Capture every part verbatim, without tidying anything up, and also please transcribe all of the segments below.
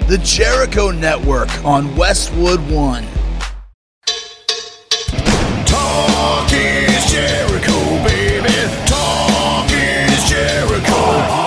the Jericho Network on Westwood One. Talk is Jericho, baby. Talk is Jericho.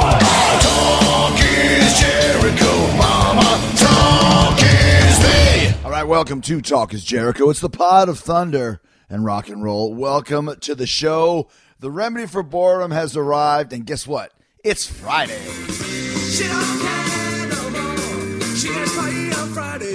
Talk is Jericho, mama. Talk is me. All right, welcome to Talk is Jericho. It's the pod of thunder and rock and roll. Welcome to the show. The remedy for boredom has arrived, and guess what? It's Friday. She don't care no more. She just party on Friday.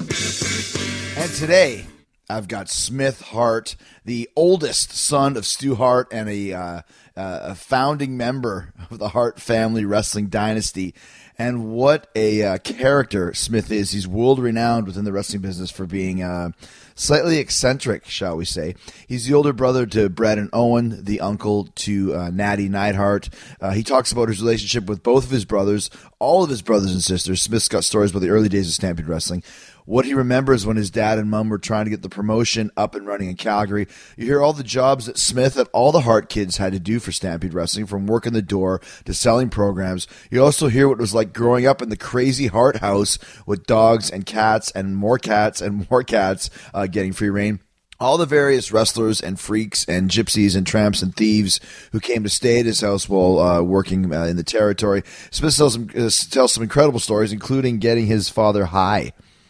And today, I've got Smith Hart, the oldest son of Stu Hart and a, uh, uh, a founding member of the Hart family wrestling dynasty. And what a uh, character Smith is. He's world-renowned within the wrestling business for being uh, slightly eccentric, shall we say. He's the older brother to Brett and Owen, the uncle to uh, Natty Neidhart. Uh, he talks about his relationship with both of his brothers, all of his brothers and sisters. Smith's got stories about the early days of Stampede Wrestling. What he remembers when his dad and mom were trying to get the promotion up and running in Calgary. You hear all the jobs that Smith and all the Hart kids had to do for Stampede Wrestling, from working the door to selling programs. You also hear what it was like growing up in the crazy Hart house with dogs and cats and more cats and more cats uh, getting free reign. All the various wrestlers and freaks and gypsies and tramps and thieves who came to stay at his house while uh, working uh, in the territory. Smith tells some, uh, tells some incredible stories, including getting his father high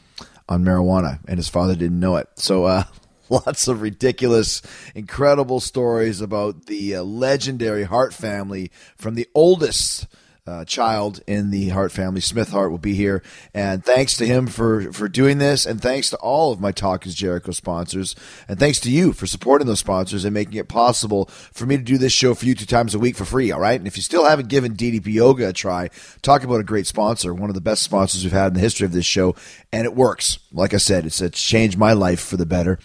on marijuana, and his father didn't know it. So uh, lots of ridiculous, incredible stories about the uh, legendary Hart family from the oldest uh, child in the Hart family. Smith Hart will be here, and thanks to him for, for doing this, and thanks to all of my Talk is Jericho sponsors, and thanks to you for supporting those sponsors and making it possible for me to do this show for you two times a week for free, all right? And if you still haven't given D D P Yoga a try, talk about a great sponsor, one of the best sponsors we've had in the history of this show, and it works. Like I said, it's, it's changed my life for the better.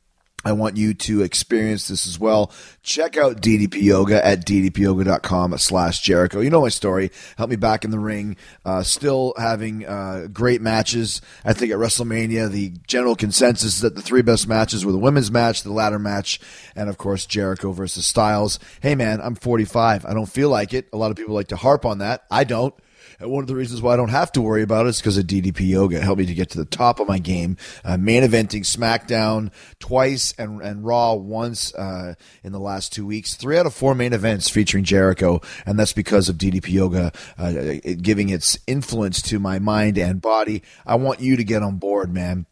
I want you to experience this as well. Check out D D P Yoga at d d p yoga dot com slash Jericho. You know my story. Help me back in the ring. Uh, still having uh, great matches. I think at WrestleMania, the general consensus is that the three best matches were the women's match, the ladder match, and, of course, Jericho versus Styles. Hey, man, I'm forty-five. I don't feel like it. A lot of people like to harp on that. I don't. And one of the reasons why I don't have to worry about it is because of D D P Yoga. It helped me to get to the top of my game. Uh, main eventing SmackDown twice and, and Raw once uh, in the last two weeks. Three out of four main events featuring Jericho, and that's because of D D P Yoga uh, it, giving its influence to my mind and body. I want you to get on board, man.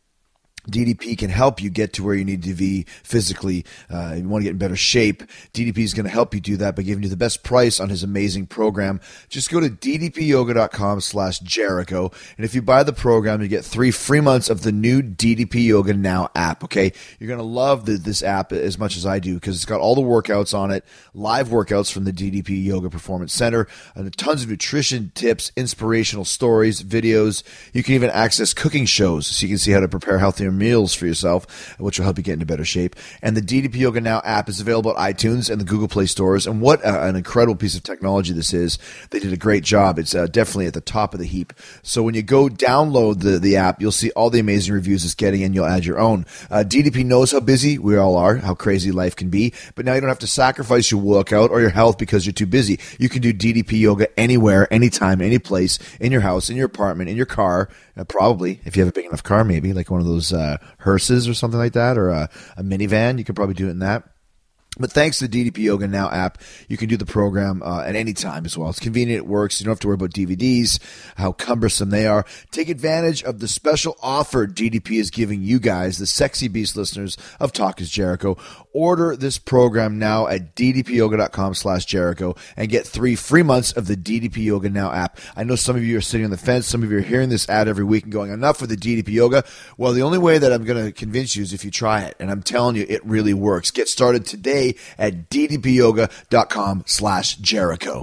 D D P can help you get to where you need to be physically. Uh, if you want to get in better shape, D D P is going to help you do that by giving you the best price on his amazing program. Just go to d d p yoga dot com slash Jericho, and if you buy the program, you get three free months of the new D D P Yoga Now app, okay? You're going to love the, this app as much as I do because it's got all the workouts on it, live workouts from the D D P Yoga Performance Center, and tons of nutrition tips, inspirational stories, videos. You can even access cooking shows so you can see how to prepare healthier meals for yourself, which will help you get into better shape. And the D D P Yoga Now app is available at iTunes and the Google Play stores. And what a, an incredible piece of technology this is. They did a great job. It's uh, definitely at the top of the heap. So when you go download the, the app, you'll see all the amazing reviews it's getting, and you'll add your own. Uh, D D P knows how busy we all are, how crazy life can be, but now you don't have to sacrifice your workout or your health because you're too busy. You can do D D P Yoga anywhere, anytime, any place, in your house, in your apartment, in your car, uh, probably, if you have a big enough car, maybe, like one of those uh, hearses or something like that, or a, a minivan. You could probably do it in that. But thanks to the D D P Yoga Now app, you can do the program uh, at any time as well. It's convenient. It works. You don't have to worry about D V Ds, how cumbersome they are. Take advantage of the special offer D D P is giving you guys, the Sexy Beast listeners of Talk is Jericho. Order this program now at d d p yoga dot com slash Jericho and get three free months of the D D P Yoga Now app. I know some of you are sitting on the fence. Some of you are hearing this ad every week and going, enough with the D D P Yoga. Well, the only way that I'm going to convince you is if you try it. And I'm telling you, it really works. Get started today at d d p yoga dot com slash Jericho.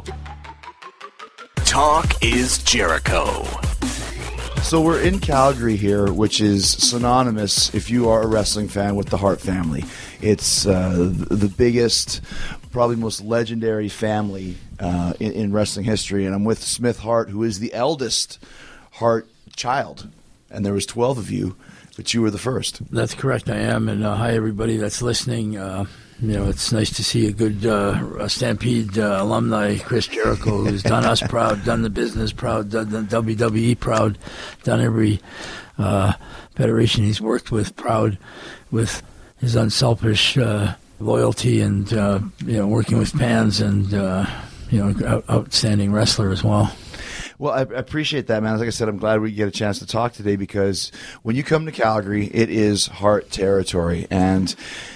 Talk is Jericho. So we're in Calgary here, which is synonymous, if you are a wrestling fan, with the Hart family. It's uh, the biggest, probably most legendary family uh, in, in wrestling history. And I'm with Smith Hart, who is the eldest Hart child. and there was twelve of you, but you were the first. That's correct. I am, and uh, hi everybody that's listening. Uh, you know, it's nice to see a good uh, Stampede uh, alumni, Chris Jericho, who's done us proud, done the business proud, done the W W E proud, done every uh, federation he's worked with proud, with his unselfish uh, loyalty and uh, you know working with fans and uh, you know out- outstanding wrestler as well. Well, I appreciate that, man. Like I said, I'm glad we get a chance to talk today because when you come to Calgary, it is Hart territory. And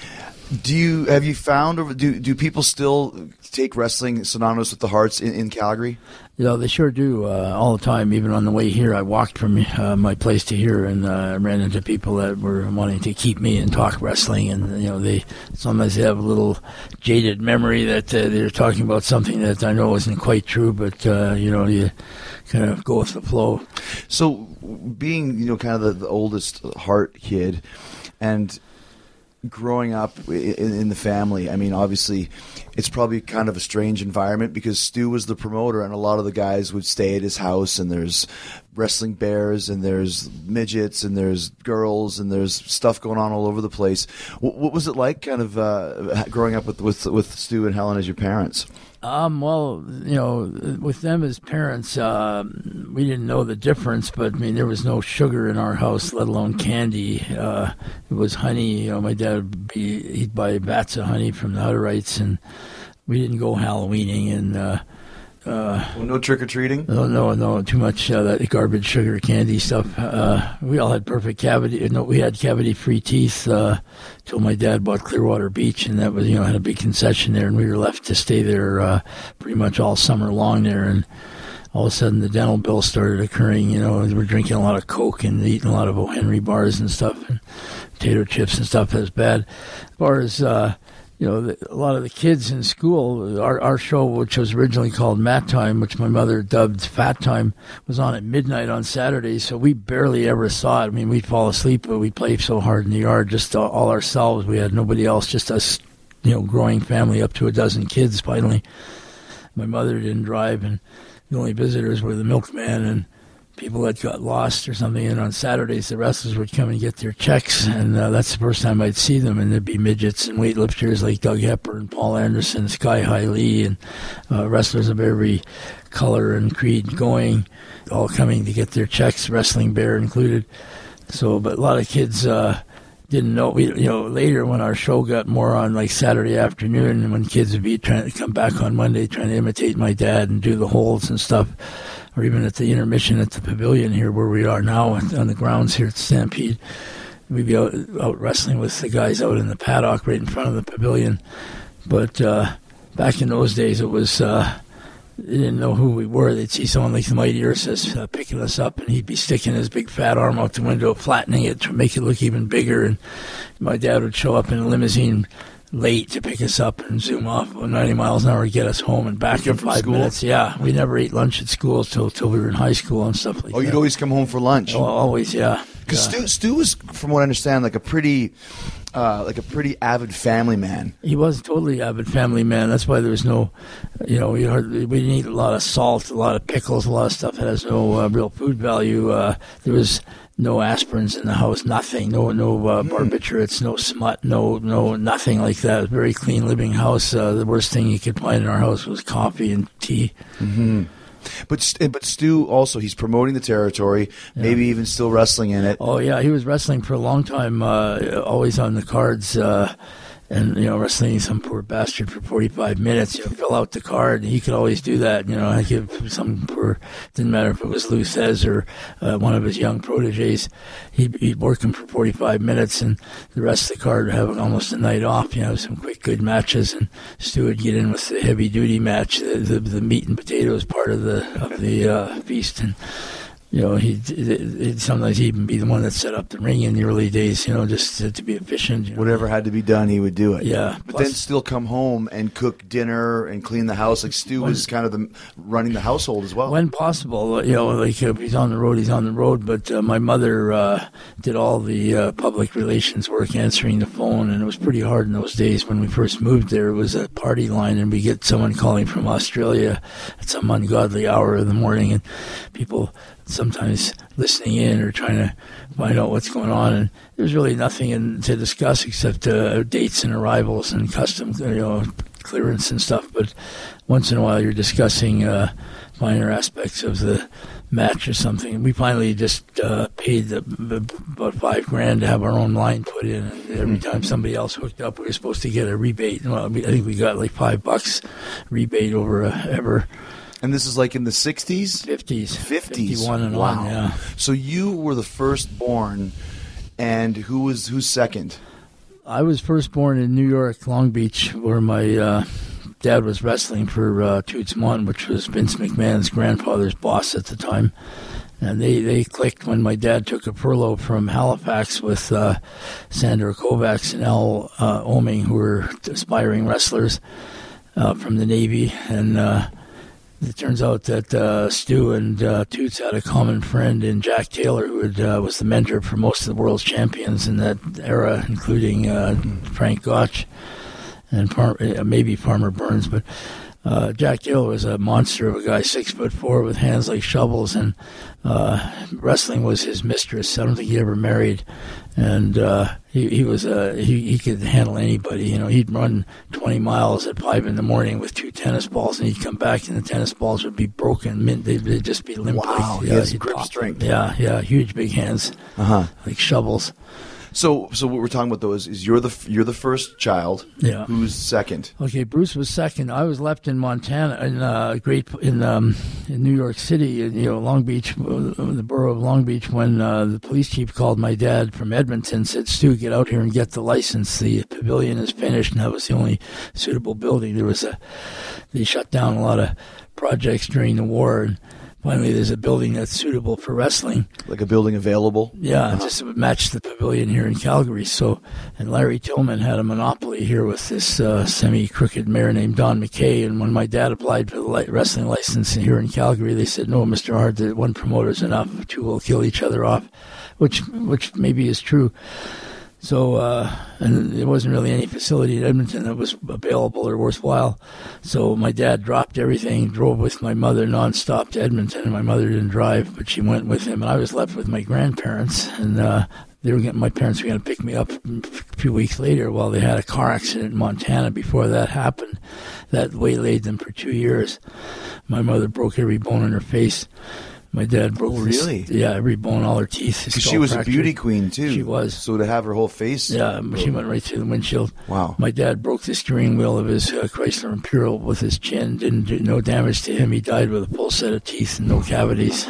do you have you found, or do do people still take wrestling synonymous with the Harts in, in Calgary? You know, they sure do uh, all the time. Even on the way here, I walked from uh, my place to here and uh, ran into people that were wanting to keep me and talk wrestling. And, you know, they sometimes they have a little jaded memory that uh, they're talking about something that I know isn't quite true, but, uh, you know, you kind of go with the flow. So being, you know, kind of the, the oldest Hart kid and growing up in, in the family, I mean, obviously it's probably kind of a strange environment because Stu was the promoter and a lot of the guys would stay at his house, and there's wrestling bears and there's midgets and there's girls and there's stuff going on all over the place. What, what was it like kind of uh, growing up with, with, with Stu and Helen as your parents? Um, well, you know, with them as parents, uh, we didn't know the difference, but I mean, there was no sugar in our house, let alone candy. Uh, it was honey. You know, my dad would be, he'd buy vats of honey from the Hutterites, and we didn't go Halloweening, and uh, uh, well, no trick or treating. No, no, no, too much uh, that garbage sugar candy stuff. Uh, we all had perfect cavity. No, we had cavity-free teeth uh, till my dad bought Clearwater Beach, and that was, you know, had a big concession there, and we were left to stay there uh, pretty much all summer long there. And all of a sudden, the dental bill started occurring. You know, we were drinking a lot of Coke and eating a lot of O. Henry bars and stuff, and potato chips and stuff. That was bad. As far as uh, you know, the, a lot of the kids in school, our, our show, which was originally called Mat Time, which my mother dubbed Fat Time, was on at midnight on Saturdays, so we barely ever saw it. I mean, we'd fall asleep, but we'd play so hard in the yard, just all, all ourselves. We had nobody else, just us, you know, growing family up to a dozen kids finally. My mother didn't drive, and the only visitors were the milkman and people that got lost or something. And on Saturdays, the wrestlers would come and get their checks, and uh, that's the first time I'd see them. And there'd be midgets and weightlifters like Doug Hepper and Paul Anderson, Sky High Lee, and uh, wrestlers of every color and creed going, all coming to get their checks, Wrestling Bear included. So, but a lot of kids uh, didn't know. We, you know, later when our show got more on like Saturday afternoon, and when kids would be trying to come back on Monday, trying to imitate my dad and do the holds and stuff, or even at the intermission at the pavilion here where we are now on the grounds here at Stampede, we'd be out, out wrestling with the guys out in the paddock right in front of the pavilion. But uh, back in those days, it was uh, they didn't know who we were. They'd see someone like the Mighty Ursus uh, picking us up, and he'd be sticking his big fat arm out the window, flattening it to make it look even bigger. And my dad would show up in a limousine late to pick us up and zoom off at ninety miles an hour to get us home and back in five school? minutes. Yeah, we never ate lunch at school till till we were in high school and stuff like Oh, that. you'd always come home for lunch. Oh, always, yeah. Because Yeah. Stu, Stu was, from what I understand, like a pretty, uh, like a pretty avid family man. He was a totally avid family man. That's why there was no, you know, we, hardly, we didn't eat a lot of salt, a lot of pickles, a lot of stuff that has no uh, real food value. Uh, there was no aspirins in the house, nothing, no no uh, barbiturates, no smut, no no nothing like that. It was a very clean living house. Uh, the worst thing you could find in our house was coffee and tea. Mm-hmm. But St- but Stu also, he's promoting the territory, Yeah. maybe even still wrestling in it. Oh yeah, he was wrestling for a long time, uh, always on the cards, uh, and you know, wrestling some poor bastard for forty-five minutes. You know, fill out the card. He could always do that. You know, I give some poor. Didn't matter if it was Lou Thez or uh, one of his young proteges. He'd, he'd work him for forty-five minutes, and the rest of the card would have almost a night off. You know, some quick, good matches, and Stu would get in with the heavy duty match, the, the, the meat and potatoes part of the of the uh, feast, and. You know, he'd, he'd sometimes even be the one that set up the ring in the early days, you know, just to, to be efficient. You know. Whatever had to be done, he would do it. Yeah. But Plus- then still come home and cook dinner and clean the house. Like Stu was kind of the running the household as well. When possible, you know, like if he's on the road, he's on the road. But uh, my mother uh, did all the uh, public relations work, answering the phone, and it was pretty hard in those days when we first moved there. It was a party line, and we get someone calling from Australia at some ungodly hour of the morning, and people sometimes listening in or trying to find out what's going on. And there's really nothing in, to discuss except uh, dates and arrivals and custom, you know, clearance and stuff. But once in a while, you're discussing uh, minor aspects of the match or something. We finally just uh, paid the, about five grand to have our own line put in. And every time somebody else hooked up, we were supposed to get a rebate. Well, we, I think we got like five bucks rebate over uh, ever. And this is like in the sixties? fifties. fifties. fifty-one and wow. on, yeah. So you were the firstborn, and who was who's second? I was first born in New York, Long Beach, where my uh, dad was wrestling for uh, Toots Munn, which was Vince McMahon's grandfather's boss at the time. And they, they clicked when my dad took a furlough from Halifax with uh, Sandra Kovacs and Al uh, Oming, who were aspiring wrestlers uh, from the Navy. And uh, it turns out that uh, Stu and uh, Toots had a common friend in Jack Taylor, who had, uh, was the mentor for most of the world's champions in that era, including uh, Frank Gotch and Par- maybe Farmer Burns. But uh, Jack Taylor was a monster of a guy, six foot four, with hands like shovels, and uh, wrestling was his mistress. I don't think he ever married, and uh, he he was uh, he he could handle anybody. You know, he'd run twenty miles at five in the morning with two tennis balls, and he'd come back, and the tennis balls would be broken. They'd, they'd just be limp. Wow, like, he has he'd grip pop strength. them. Yeah, yeah, huge big hands, Uh-huh. like shovels. So, so what we're talking about though is, is you're the you're the first child. Yeah. Who's second? Okay, Bruce was second. I was left in Montana, in uh, great in um, in New York City, in, you know, Long Beach, uh, the borough of Long Beach. When uh, the police chief called my dad from Edmonton, said, "Stu, get out here and get the license. The pavilion is finished," and that was the only suitable building. There was a they shut down a lot of projects during the war, and finally, there's a building that's suitable for wrestling. Like a building available? Yeah, Uh-huh. just to match the pavilion here in Calgary. So, and Larry Tillman had a monopoly here with this uh, semi-crooked mayor named Don McKay. And when my dad applied for the li- wrestling license here in Calgary, they said, "No, Mister Hart, that one promoter's enough. Two will kill each other off," which which maybe is true. So, uh, and there wasn't really any facility in Edmonton that was available or worthwhile. So my dad dropped everything, drove with my mother nonstop to Edmonton, and my mother didn't drive, but she went with him, and I was left with my grandparents, and uh, they were getting, my parents were going to pick me up a few weeks later. Well, they had a car accident in Montana before that happened. That waylaid them for two years. My mother broke every bone in her face. My dad broke. Oh, this- really? yeah, every bone, all her teeth. Because she was a beauty queen too. She was. So to have her whole face. Yeah, she went right through the windshield. Wow. My dad broke the steering wheel of his uh, Chrysler Imperial with his chin. Didn't do no damage to him. He died with a full set of teeth and no cavities.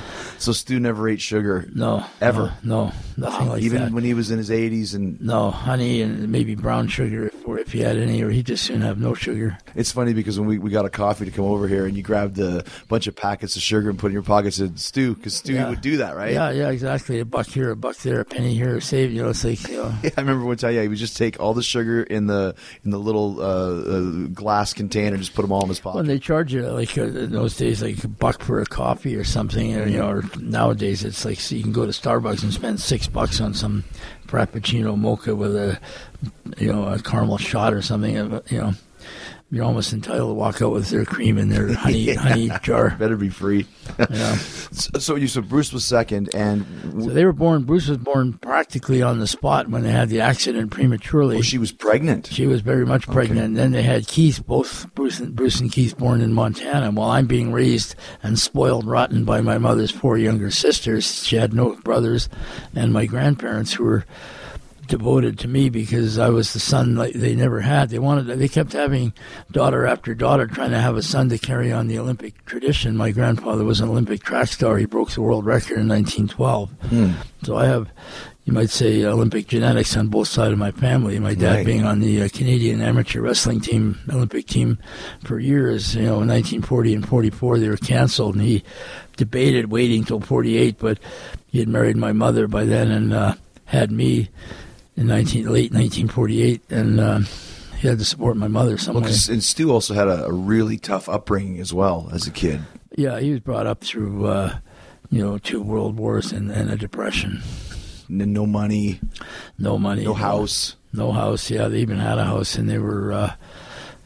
So Stu never ate sugar. No. Ever? No, no nothing like Even that. when he was in his eighties, and No, honey and maybe brown sugar if, or if he had any, or he'd just soon have no sugar. it's funny because when we, we got a coffee to come over here, and you grabbed a bunch of packets of sugar and put it in your pocket, and said Stu, because Stu Yeah. would do that, right? Yeah, yeah, exactly. A buck here, a buck there, a penny here, save. You know, it's like, you know. Yeah, I remember one time. Yeah, he would just take all the sugar in the in the little uh, uh, glass container, and just put them all in his pocket. When they charge you like uh, in those days, like a buck for a coffee or something, or, you know, or nowadays it's like so you can go to Starbucks and spend six bucks on some frappuccino mocha with a, you know, a caramel shot or something. You know, you're almost entitled to walk out with their cream in their honey Yeah. honey jar. Better be free. Yeah. so, so you so Bruce was second, and So they were born. Bruce was born practically on the spot when they had the accident prematurely. well, she was pregnant. She was very much pregnant. And then they had Keith, both Bruce and, Bruce and Keith, born in Montana. While I'm being raised and spoiled rotten by my mother's four younger sisters, she had no brothers, and my grandparents who were devoted to me because I was the son like they never had. They wanted. They kept having daughter after daughter, trying to have a son to carry on the Olympic tradition. My grandfather was an Olympic track star. He broke the world record in nineteen twelve. Hmm. So I have, you might say, Olympic genetics on both sides of my family. My dad Right. being on the uh, Canadian amateur wrestling team, Olympic team, for years. You know, in nineteen forty and forty-four, they were canceled, and he debated waiting till forty-eight, but he had married my mother by then and uh, had me in nineteen late nineteen forty-eight, and uh, he had to support my mother some Well, way. 'cause- and Stu also had a, a really tough upbringing as well as a kid. Yeah, he was brought up through, uh, you know, two world wars and, and a depression. N- No money, No money, no house. no house. Yeah, they even had a house, and they were, uh,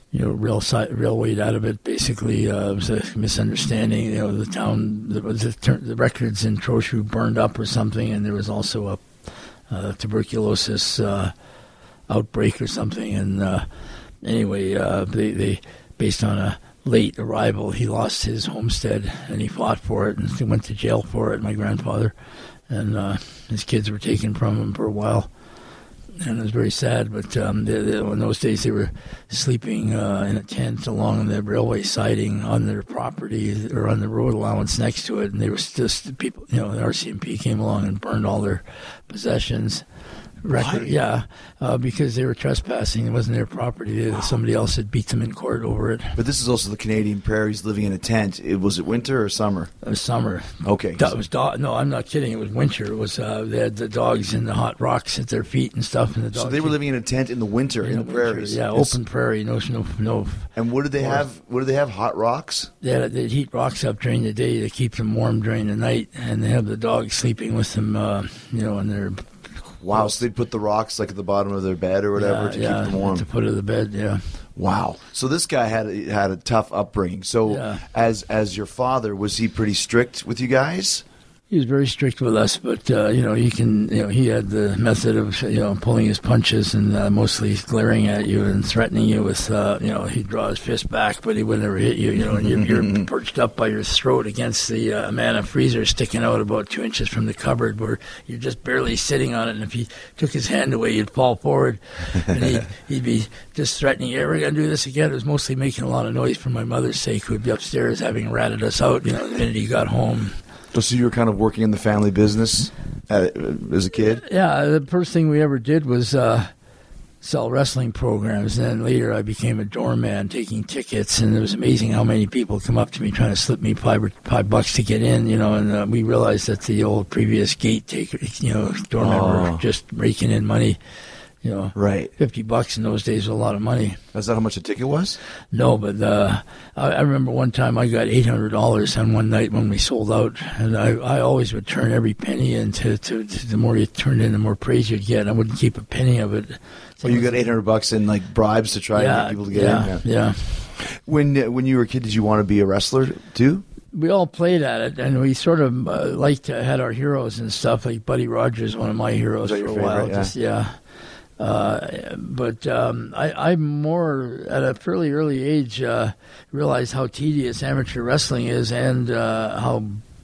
you know, rail si- railwayed out of it. Basically, uh, it was a misunderstanding. You know, the town, the, the, the records in Trochu burned up or something, and there was also a uh, tuberculosis uh, outbreak or something. And uh, anyway, uh, they, they, based on a late arrival, he lost his homestead, and he fought for it, and he went to jail for it, my grandfather. And uh, his kids were taken from him for a while. And it was very sad, but um, they, they, in those days they were sleeping uh, in a tent along the railway siding on their property or on the road allowance next to it, and they were just people. You know, the R C M P came along and burned all their possessions. Record, Why? yeah, uh, because they were trespassing. It wasn't their property. They, wow. Somebody else had beat them in court over it. But this is also the Canadian prairies living in a tent. It, was it winter or summer? It was summer. Okay. Do- it was do- no, I'm not kidding. It was winter. It was uh, they had the dogs in the hot rocks at their feet and stuff. And the dogs so they were living in a tent in the winter in, in the winter, prairies. Yeah, Yes. open prairie. No, no, no. And what did they forest. have? What did they have? Hot rocks? They had, they'd heat rocks up during the day to keep them warm during the night, and they have the dogs sleeping with them. Uh, you know, in their Wow, so they'd put the rocks like at the bottom of their bed or whatever yeah, to yeah, keep them warm. At the foot of the bed, yeah. Wow. So this guy had a, had a tough upbringing. So Yeah. as as your father, was he pretty strict with you guys? He was very strict with us, but uh, you know, he can. You know, he had the method of you know pulling his punches and uh, mostly glaring at you and threatening you with. Uh, you know, he'd draw his fist back, but he would never hit you. You know, and you're, you're perched up by your throat against the uh, Amana freezer, sticking out about two inches from the cupboard, where you're just barely sitting on it. And if he took his hand away, you'd fall forward, and he'd, he'd be just threatening. You ever gonna do this again? It was mostly making a lot of noise for my mother's sake, who'd be upstairs having ratted us out. You know, the minute he got home. So you were kind of working in the family business uh, as a kid? Yeah, the first thing we ever did was uh, sell wrestling programs. And then later I became a doorman taking tickets. And it was amazing how many people come up to me trying to slip me five, or five bucks to get in, you know. And uh, we realized that the old previous gate taker, you know, doormen Oh. were just raking in money. You know, Right. fifty bucks in those days was a lot of money. Is that how much a ticket was? No, but uh, I, I remember one time I got eight hundred dollars on one night when we sold out, and I, I always would turn every penny into. To, to, the more you turned in, the more praise you'd get. I wouldn't keep a penny of it. So you got eight hundred bucks in like bribes to try yeah, and get people to get yeah, in? Yeah. yeah. When uh, when you were a kid, did you want to be a wrestler too? We all played at it, and we sort of uh, liked to had our heroes and stuff. Like Buddy Rogers, one of my heroes Was for that a your while. favorite? Yeah. Just, yeah. Uh, but um, I, I more at a fairly early age uh, realized how tedious amateur wrestling is and uh, how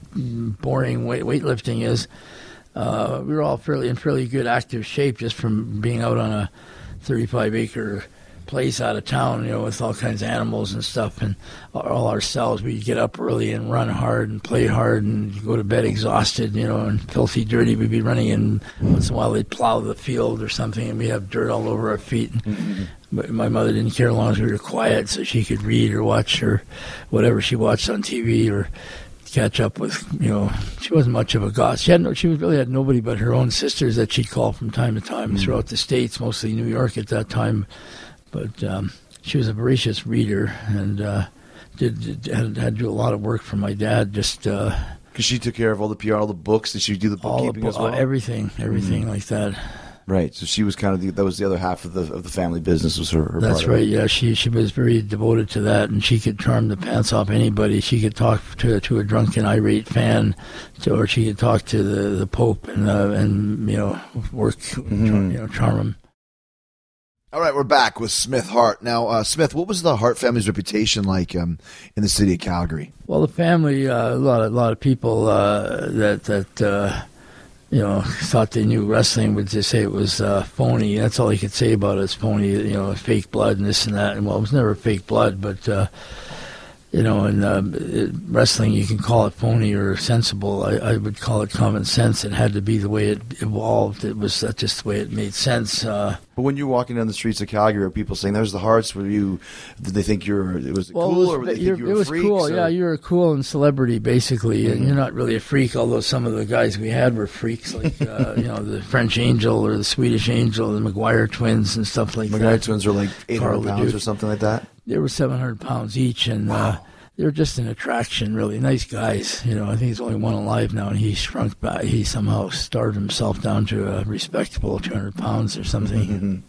boring weight, weightlifting is. Uh, we were all fairly in fairly good active shape just from being out on a thirty-five acre place out of town, you know, with all kinds of animals and stuff, and all ourselves. We'd get up early and run hard and play hard and go to bed exhausted, you know, and filthy dirty. We'd be running, and once in a while they'd plow the field or something, and we'd have dirt all over our feet. Mm-hmm. But my mother didn't care as long as we were quiet, so she could read or watch or whatever she watched on T V or catch up with, you know. She wasn't much of a goth. She had no, she really had nobody but her own sisters that she'd call from time to time mm-hmm. throughout the States, mostly New York at that time. But um, she was a voracious reader and uh, did, did had, had to do a lot of work for my dad. Just because uh, she took care of all the P R, all the books. Did she do the bookkeeping bo- as well? Uh, everything, everything mm-hmm. like that. Right. So she was kind of the, that was the other half of the of the family business was her. her That's part right. Of it. Yeah, she she was very devoted to that, and she could charm the pants off anybody. She could talk to to a drunken irate fan, to, or she could talk to the, the Pope and uh, and you know work mm-hmm. char, you know charm him. All right, we're back with Smith Hart. Now, uh, Smith, what was the Hart family's reputation like um, in the city of Calgary? Well, the family, uh, a lot, a lot of people uh, that that uh, you know thought they knew wrestling would just say it was uh, phony. That's all you could say about it. It's phony, you know, fake blood and this and that. And well, it was never fake blood, but uh, you know, in uh, it, wrestling, you can call it phony or sensible. I, I would call it common sense. It had to be the way it evolved. It was uh, just the way it made sense. Uh, But when you're walking down the streets of Calgary, are people saying, "There's the Hearts"? Were you? Did they think you're? It was well, cool, it was, or were they think you were it was freaks, cool. or? Yeah, you're a cool and celebrity, basically. Mm-hmm. And you're not really a freak, although some of the guys we had were freaks, like uh, you know the French Angel or the Swedish Angel, the McGuire twins and stuff like McGuire that. McGuire twins are like eight hundred pounds Duke. or something like that. They were seven hundred pounds each, and wow. uh, they were just an attraction. Really nice guys. You know, I think he's only one alive now, and he shrunk back. He somehow starved himself down to a respectable two hundred pounds or something. Mm-hmm.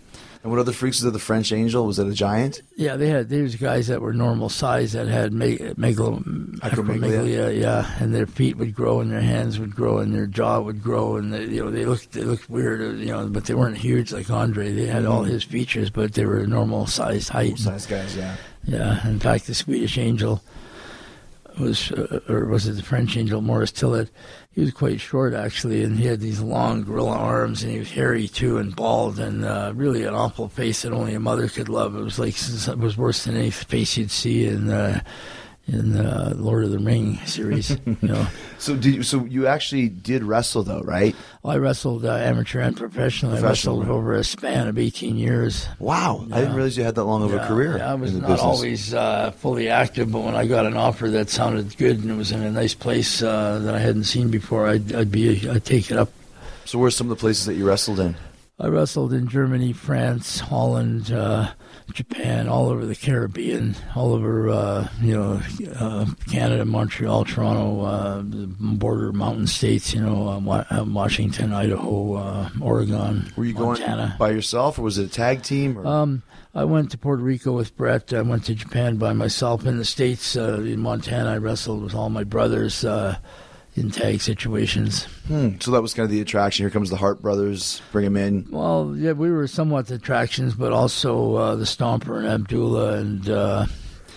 And what other freaks did the French Angel? Was it a giant? Yeah, they had. There was guys that were normal size that had meg- megalo, acromegalia, yeah, and their feet would grow, and their hands would grow, and their jaw would grow, and they, you know they looked they looked weird, you know, but they weren't huge like Andre. They had all his features, but they were normal sized height. Size guys, yeah. Yeah, in fact, the Swedish Angel was, uh, or was it the French Angel, Maurice Tillet? He was quite short, actually, and he had these long gorilla arms, and he was hairy, too, and bald, and uh, really an awful face that only a mother could love. It was like, it was worse than any face you'd see in uh, in the Lord of the Ring series, you know. So did you, so you actually did wrestle, though, right? Well, I wrestled uh, amateur and professional. I Professional, wrestled right. over a span of eighteen years. Wow. I didn't realize you had that long of a Yeah, career yeah, I was in the not business. always uh, fully active, but when I got an offer that sounded good and it was in a nice place uh, that I hadn't seen before, I'd, I'd be I'd take it up. So where's some of the places that you wrestled in? I wrestled in Germany, France, Holland, uh, Japan, all over the Caribbean, all over uh, you know uh, Canada, Montreal, Toronto, uh, the border mountain states, you know, uh, Wa- uh, Washington, Idaho, uh, Oregon, Were you Montana. going by yourself, or was it a tag team? Or? Um, I went to Puerto Rico with Brett. I went to Japan by myself. In the States, uh, in Montana, I wrestled with all my brothers uh, in tag situations. Hmm. So that was kind of the attraction. Here comes the Hart brothers. Bring them in. Well, yeah, we were somewhat the attractions, but also uh, the Stomper and Abdullah and uh,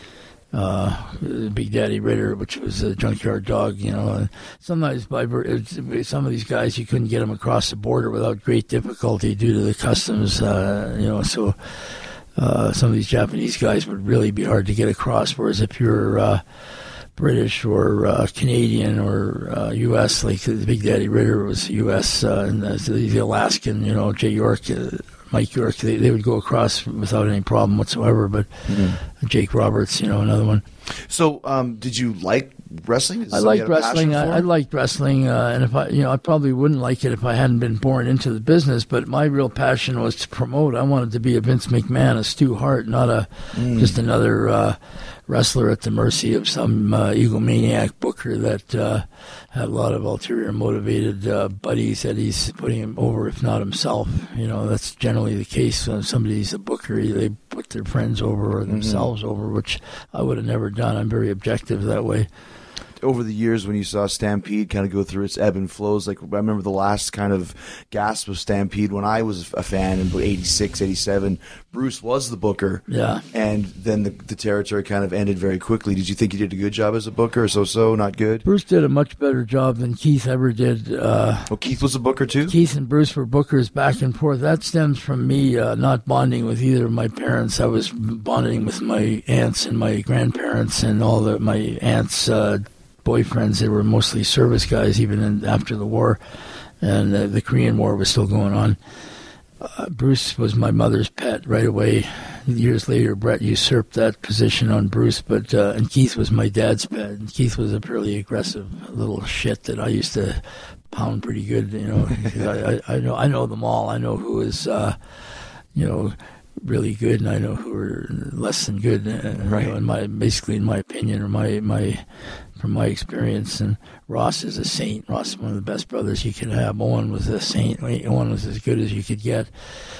uh, Big Daddy Ritter, which was a junkyard dog. You know, and sometimes by ver- some of these guys, you couldn't get them across the border without great difficulty due to the customs. Uh, you know, so. Uh, some of these Japanese guys would really be hard to get across, whereas if you're uh, British or uh, Canadian or uh, U S, like the Big Daddy Ritter was U S, uh, and the, the Alaskan, you know, Jay York, uh, Mike York, they, they would go across without any problem whatsoever, but Mm-hmm. Jake Roberts, you know, another one. So um, did you like wrestling? Is I something liked you had a passion wrestling. I, for? I liked wrestling, uh, and if I, you know, I probably wouldn't like it if I hadn't been born into the business. But my real passion was to promote. I wanted to be a Vince McMahon, a Stu Hart, not a Mm. just another uh, wrestler at the mercy of some uh, egomaniac booker that uh, had a lot of ulterior motivated uh, buddies that he's putting him over, if not himself. You know, that's generally the case when somebody's a booker. They put their friends over or themselves over, which I would have never done. I'm very objective that way. Over the years, when you saw Stampede kind of go through its ebb and flows, like I remember the last kind of gasp of Stampede when I was a fan in eighty-six, eighty-seven, Bruce was the booker. Yeah. And then the, the territory kind of ended very quickly. Did you think you did a good job as a booker, or so-so, not good? Bruce did a much better job than Keith ever did. Uh, Oh, Keith was a booker too? Keith and Bruce were bookers back and forth. That stems from me uh, not bonding with either of my parents. I was bonding with my aunts and my grandparents and all the, my aunts' uh, boyfriends. They were mostly service guys, even in, after the war, and uh, the Korean War was still going on. Uh, Bruce was my mother's pet right away. Years later, Brett usurped that position on Bruce, but uh, and Keith was my dad's pet. And Keith was a fairly aggressive little shit that I used to pound pretty good, you know. 'Cause I, I, I know I know them all. I know who is, uh, you know, really good, and I know who are less than good. Uh, Right. You know, in my basically in my opinion or my my. From my experience, and Ross is a saint. Ross is one of the best brothers you could have. Owen was a saint. Owen was as good as you could get.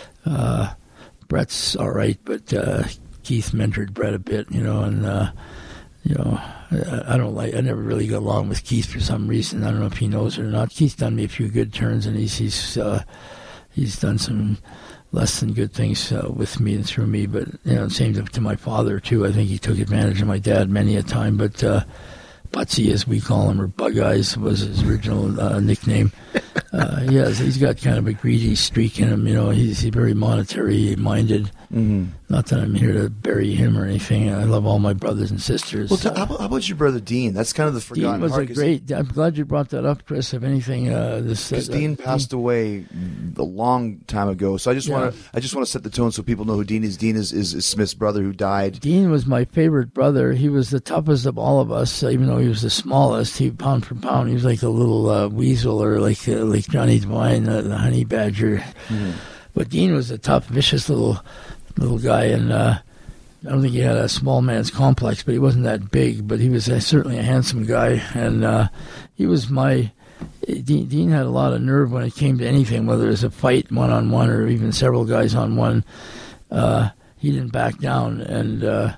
Uh, Brett's all right, but uh, Keith mentored Brett a bit, you know, and uh, you know, I, I don't like. I never really got along with Keith for some reason. I don't know if he knows it or not. Keith's done me a few good turns, and he's he's uh, he's done some less than good things uh, with me and through me. But you know, same to, to my father too. I think he took advantage of my dad many a time, but. Uh, Butsy, as we call him, or Bug Eyes, was his original uh, nickname. Uh, he has, he's got kind of a greedy streak in him. You know, he's, he's very monetary-minded. Mm-hmm. Not that I'm here to bury him or anything. I love all my brothers and sisters. Well, t- how, about, how about your brother Dean? That's kind of the forgotten Dean was part, a 'cause- great. I'm glad you brought that up, Chris. If anything, uh, this Because uh, Dean passed away a long time ago, so I just Yeah. want to I just want to set the tone so people know who Dean is. Dean is, is, is Smith's brother who died. Dean was my favorite brother. He was the toughest of all of us, uh, even though he was the smallest. He pound for pound, he was like a little uh, weasel, or like uh, like Johnny Devine, uh, the honey badger. Mm-hmm. But Dean was a tough, vicious little little guy, and uh, I don't think he had a small man's complex, but he wasn't that big. But he was uh, certainly a handsome guy, and uh, he was my Dean, Dean had a lot of nerve when it came to anything, whether it was a fight one-on-one or even several guys on one. Uh, he didn't back down, and uh,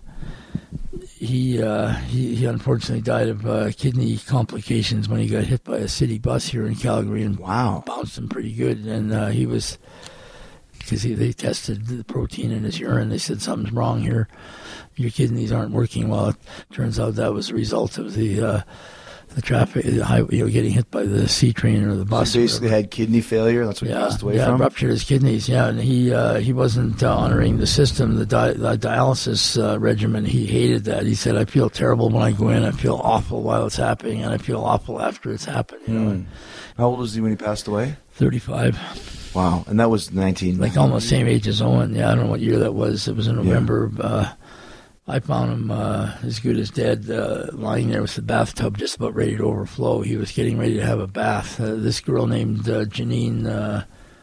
he, uh, he he unfortunately died of uh, kidney complications when he got hit by a city bus here in Calgary and Wow. bounced him pretty good. And uh, he was, because they tested the protein in his urine, they said something's wrong here. Your kidneys aren't working well. It turns out that was a result of the uh, the traffic, the highway, you know, getting hit by the C train or the bus. So he basically had kidney failure. That's what yeah, he passed away yeah, from. ruptured his kidneys. Yeah, and he uh, he wasn't uh, honoring the system, the, di- the dialysis uh, regimen. He hated that. He said, "I feel terrible when I go in. I feel awful while it's happening, and I feel awful after it's happened." You know, Hmm. How old was he when he passed away? thirty-five, Wow. And that was nineteen. like almost same age as Owen. Yeah, I don't know what year that was. It was in November. Uh, I found him uh, as good as dead, uh, lying there with the bathtub just about ready to overflow. He was getting ready to have a bath. Uh, this girl named uh, Janine, uh,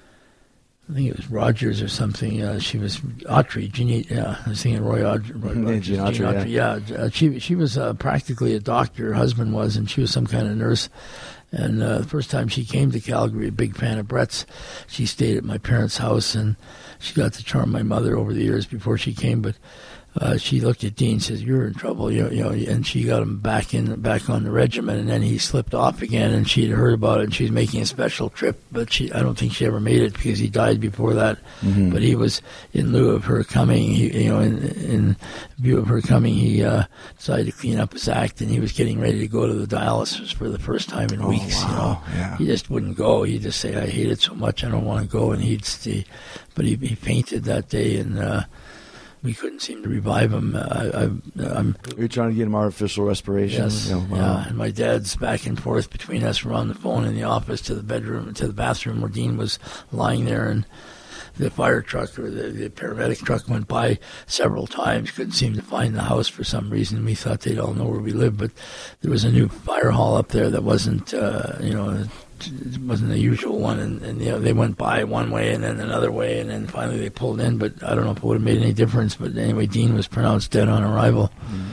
I think it was Rogers or something. Uh, she was Autry. Janine, yeah, I was thinking Roy, Aud- Roy Yeah, Rogers. Jean Autry, Jean Autry, yeah. Uh, she she was uh, practically a doctor. Her husband was, and she was some kind of nurse. And uh, the first time she came to Calgary, a big fan of Brett's, she stayed at my parents' house, and she got to charm my mother over the years before she came. But uh, she looked at Dean and says, "You're in trouble," you know, you know, and she got him back in, back on the regimen, and then he slipped off again, and she'd heard about it, and she was making a special trip, but she, I don't think she ever made it because he died before that. Mm-hmm. But he was, in lieu of her coming, he, you know, in, in view of her coming, he uh, decided to clean up his act, and he was getting ready to go to the dialysis for the first time in Oh, weeks. wow. You know, Yeah. he just wouldn't go. He'd just say, "I hate it so much, I don't want to go," and he'd stay. But he, he fainted that day, and uh, we couldn't seem to revive him. Uh, I, I, I'm You're trying to get him artificial respiration. Yes, You know, wow. yeah. And my dad's back and forth between us. We're on the phone in the office to the bedroom, to the bathroom where Dean was lying there, and the fire truck or the, the paramedic truck went by several times. Couldn't seem to find the house for some reason. We thought they'd all know where we lived, but there was a new fire hall up there that wasn't, uh, you know, it wasn't the usual one, and, and you know, they went by one way and then another way, and then finally they pulled in. But I don't know if it would have made any difference. But anyway, Dean was pronounced dead on arrival.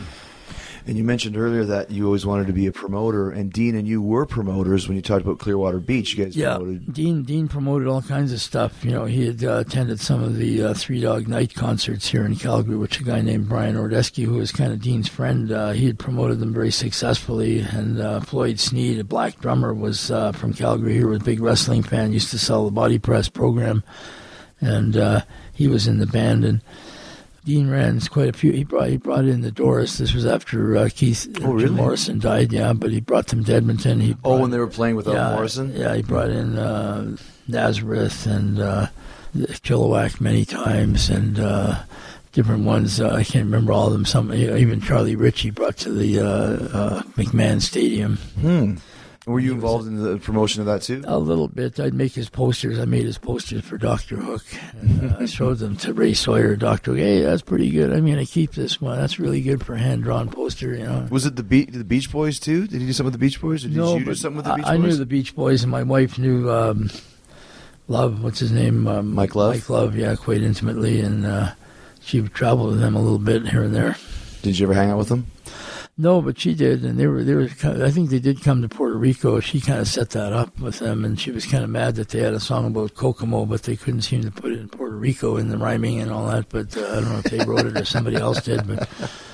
And you mentioned earlier that you always wanted to be a promoter, and Dean and you were promoters when you talked about Clearwater Beach. You guys Yeah, promoted. Dean Dean promoted all kinds of stuff. You know, he had uh, attended some of the uh, Three Dog Night concerts here in Calgary, which a guy named Brian Ordesky, who was kind of Dean's friend, uh, he had promoted them very successfully. And uh, Floyd Sneed, a black drummer, was uh, from Calgary here, was a big wrestling fan, used to sell the Body Press program, and uh, he was in the band. And Dean ran quite a few. He brought he brought in the Doris. This was after uh, Keith Oh, really? Jim Morrison died. Yeah, but he brought them to Edmonton. He Oh, brought- when they were playing without yeah, Morrison? Yeah, he brought in uh, Nazareth and uh, Chilliwack many times, and uh, different ones. Uh, I can't remember all of them. Some even Charlie Rich he brought to the uh, uh, McMahon Stadium. Hmm. Were you involved in the promotion of that too? A little bit. I'd make his posters. I made his posters for Doctor Hook. And, uh, I showed them to Ray Sawyer, Doctor Hook. Hey, that's pretty good. I'm going to keep this one. That's really good for a hand-drawn poster, you know. Was it the Be- the Beach Boys too? Did you do something with the Beach Boys, or did no, you do but something with the Beach I, Boys? I knew the Beach Boys, and my wife knew um, Love. What's his name? Um, Mike Love? Mike Love, yeah, quite intimately. And uh, she would travel with them a little bit here and there. Did you ever hang out with them? No, but she did, and they were they were. Kind of, I think they did come to Puerto Rico. She kind of set that up with them, and she was kind of mad that they had a song about Kokomo, but they couldn't seem to put it in Puerto Rico in the rhyming and all that. But uh, I don't know if they wrote it or somebody else did. But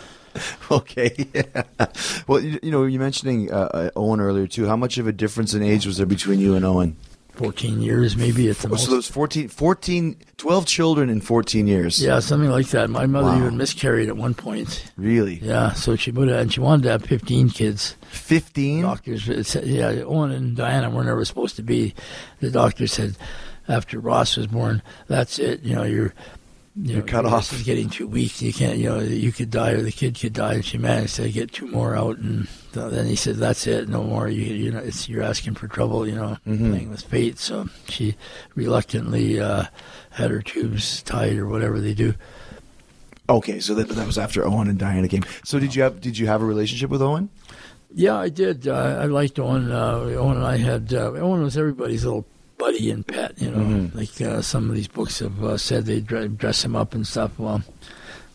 Okay. Yeah. Well, you, you know, you mentioning uh, uh, Owen earlier too. How much of a difference in age was there between you and Owen? fourteen years, maybe at the most. So there was fourteen, fourteen, twelve children in fourteen years. Yeah, something like that. My mother Wow. even miscarried at one point. Really? Yeah, so she would have, and she wanted to have fifteen kids. fifteen? Doctors, it said- yeah, Owen and Diana were never supposed to be. The doctor said after Ross was born, that's it. You know, you're you You're know, cut your off. Is getting too weak. You can't. You know, you could die or the kid could die. And she managed to get two more out, and so then he said, "That's it. No more. You, you know, it's you're asking for trouble. You know, Mhm. playing with fate." So she reluctantly uh, had her tubes tied or whatever they do. Okay, so that, that was after Owen and Diana came. So did you have did you have a relationship with Owen? Yeah, I did. Uh, I liked Owen. Uh, Owen and I had. Uh, Owen was everybody's little buddy and pet. You know, Mhm. like uh, some of these books have uh, said they dress him up and stuff. Well,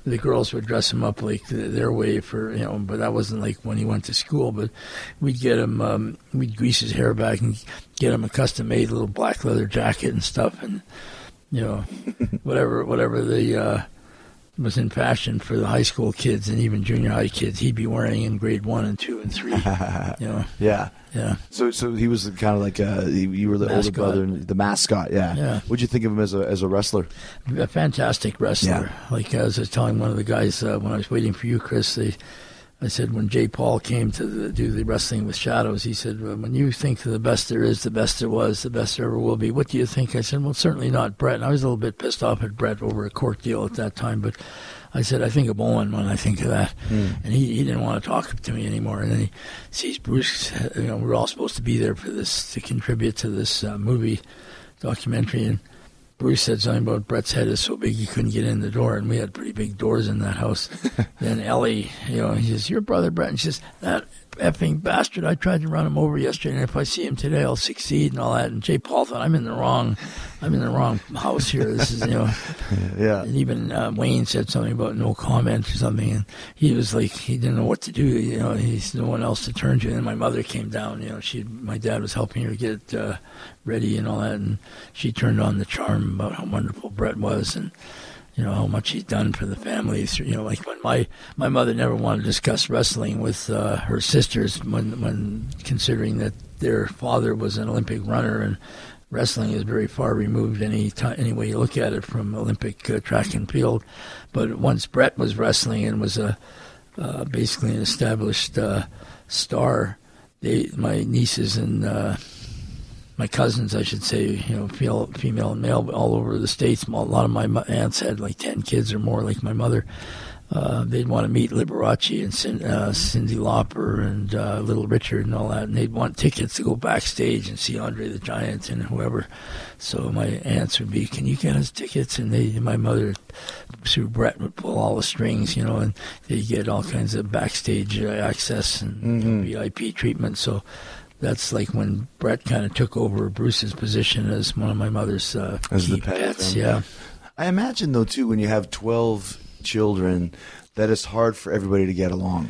the girls would dress him up like th- their way for, you know, but that wasn't like when he went to school. But we'd get him, um, we'd grease his hair back and get him a custom-made little black leather jacket and stuff, and you know, whatever whatever the uh, was in fashion for the high school kids and even junior high kids, he'd be wearing in grade one and two and three. You know, yeah, yeah. So, so he was kind of like uh, you were the Mascot. older brother, and the mascot. Yeah. Yeah. What'd you think of him as a as a wrestler? A fantastic wrestler. Yeah. Like as I was telling one of the guys uh, when I was waiting for you, Chris, they, I said when Jay Paul came to the, do the Wrestling with Shadows, he said, well, when you think the best there is, the best there was, the best there ever will be, what do you think? I said, well, certainly not Brett. And I was a little bit pissed off at Brett over a court deal at that time, but I said, I think of Owen when I think of that. Mm. And he, he didn't want to talk to me anymore. And then he sees Bruce, you know, we're all supposed to be there for this, to contribute to this uh, movie documentary. And Bruce said something about Brett's head is so big he couldn't get in the door. And we had pretty big doors in that house. Then Ellie, you know, he says, your brother Brett. And she says, that effing bastard, I tried to run him over yesterday, and if I see him today, I'll succeed and all that. And Jay Paul thought, I'm in the wrong, I'm in the wrong house here. This is, you know. Yeah. And even uh, Wayne said something about no comment or something, and he was like, he didn't know what to do. You know, he's no one else to turn to. And my mother came down. You know, she, my dad was helping her get uh, ready and all that, and she turned on the charm about how wonderful Brett was, and you know, how much he's done for the family. You know, like when my, my mother never wanted to discuss wrestling with uh, her sisters when, when considering that their father was an Olympic runner and wrestling is very far removed any time, any way you look at it from Olympic uh, track and field. But once Brett was wrestling and was a uh, basically an established uh, star, they, my nieces and uh, my cousins, I should say, you know, female, female and male, all over the States. A lot of my aunts had like ten kids or more, like my mother. Uh, they'd want to meet Liberace and uh, Cyndi Lauper and uh, Little Richard and all that, and they'd want tickets to go backstage and see Andre the Giant and whoever. So my aunts would be, can you get us tickets? And they, my mother, through Brett, would pull all the strings, you know, and they'd get all kinds of backstage uh, access and mm-hmm. V I P treatment. So that's like when Brett kind of took over Bruce's position as one of my mother's uh, as key the pet pets. Family. Yeah, I imagine though too, when you have twelve children, that it's hard for everybody to get along.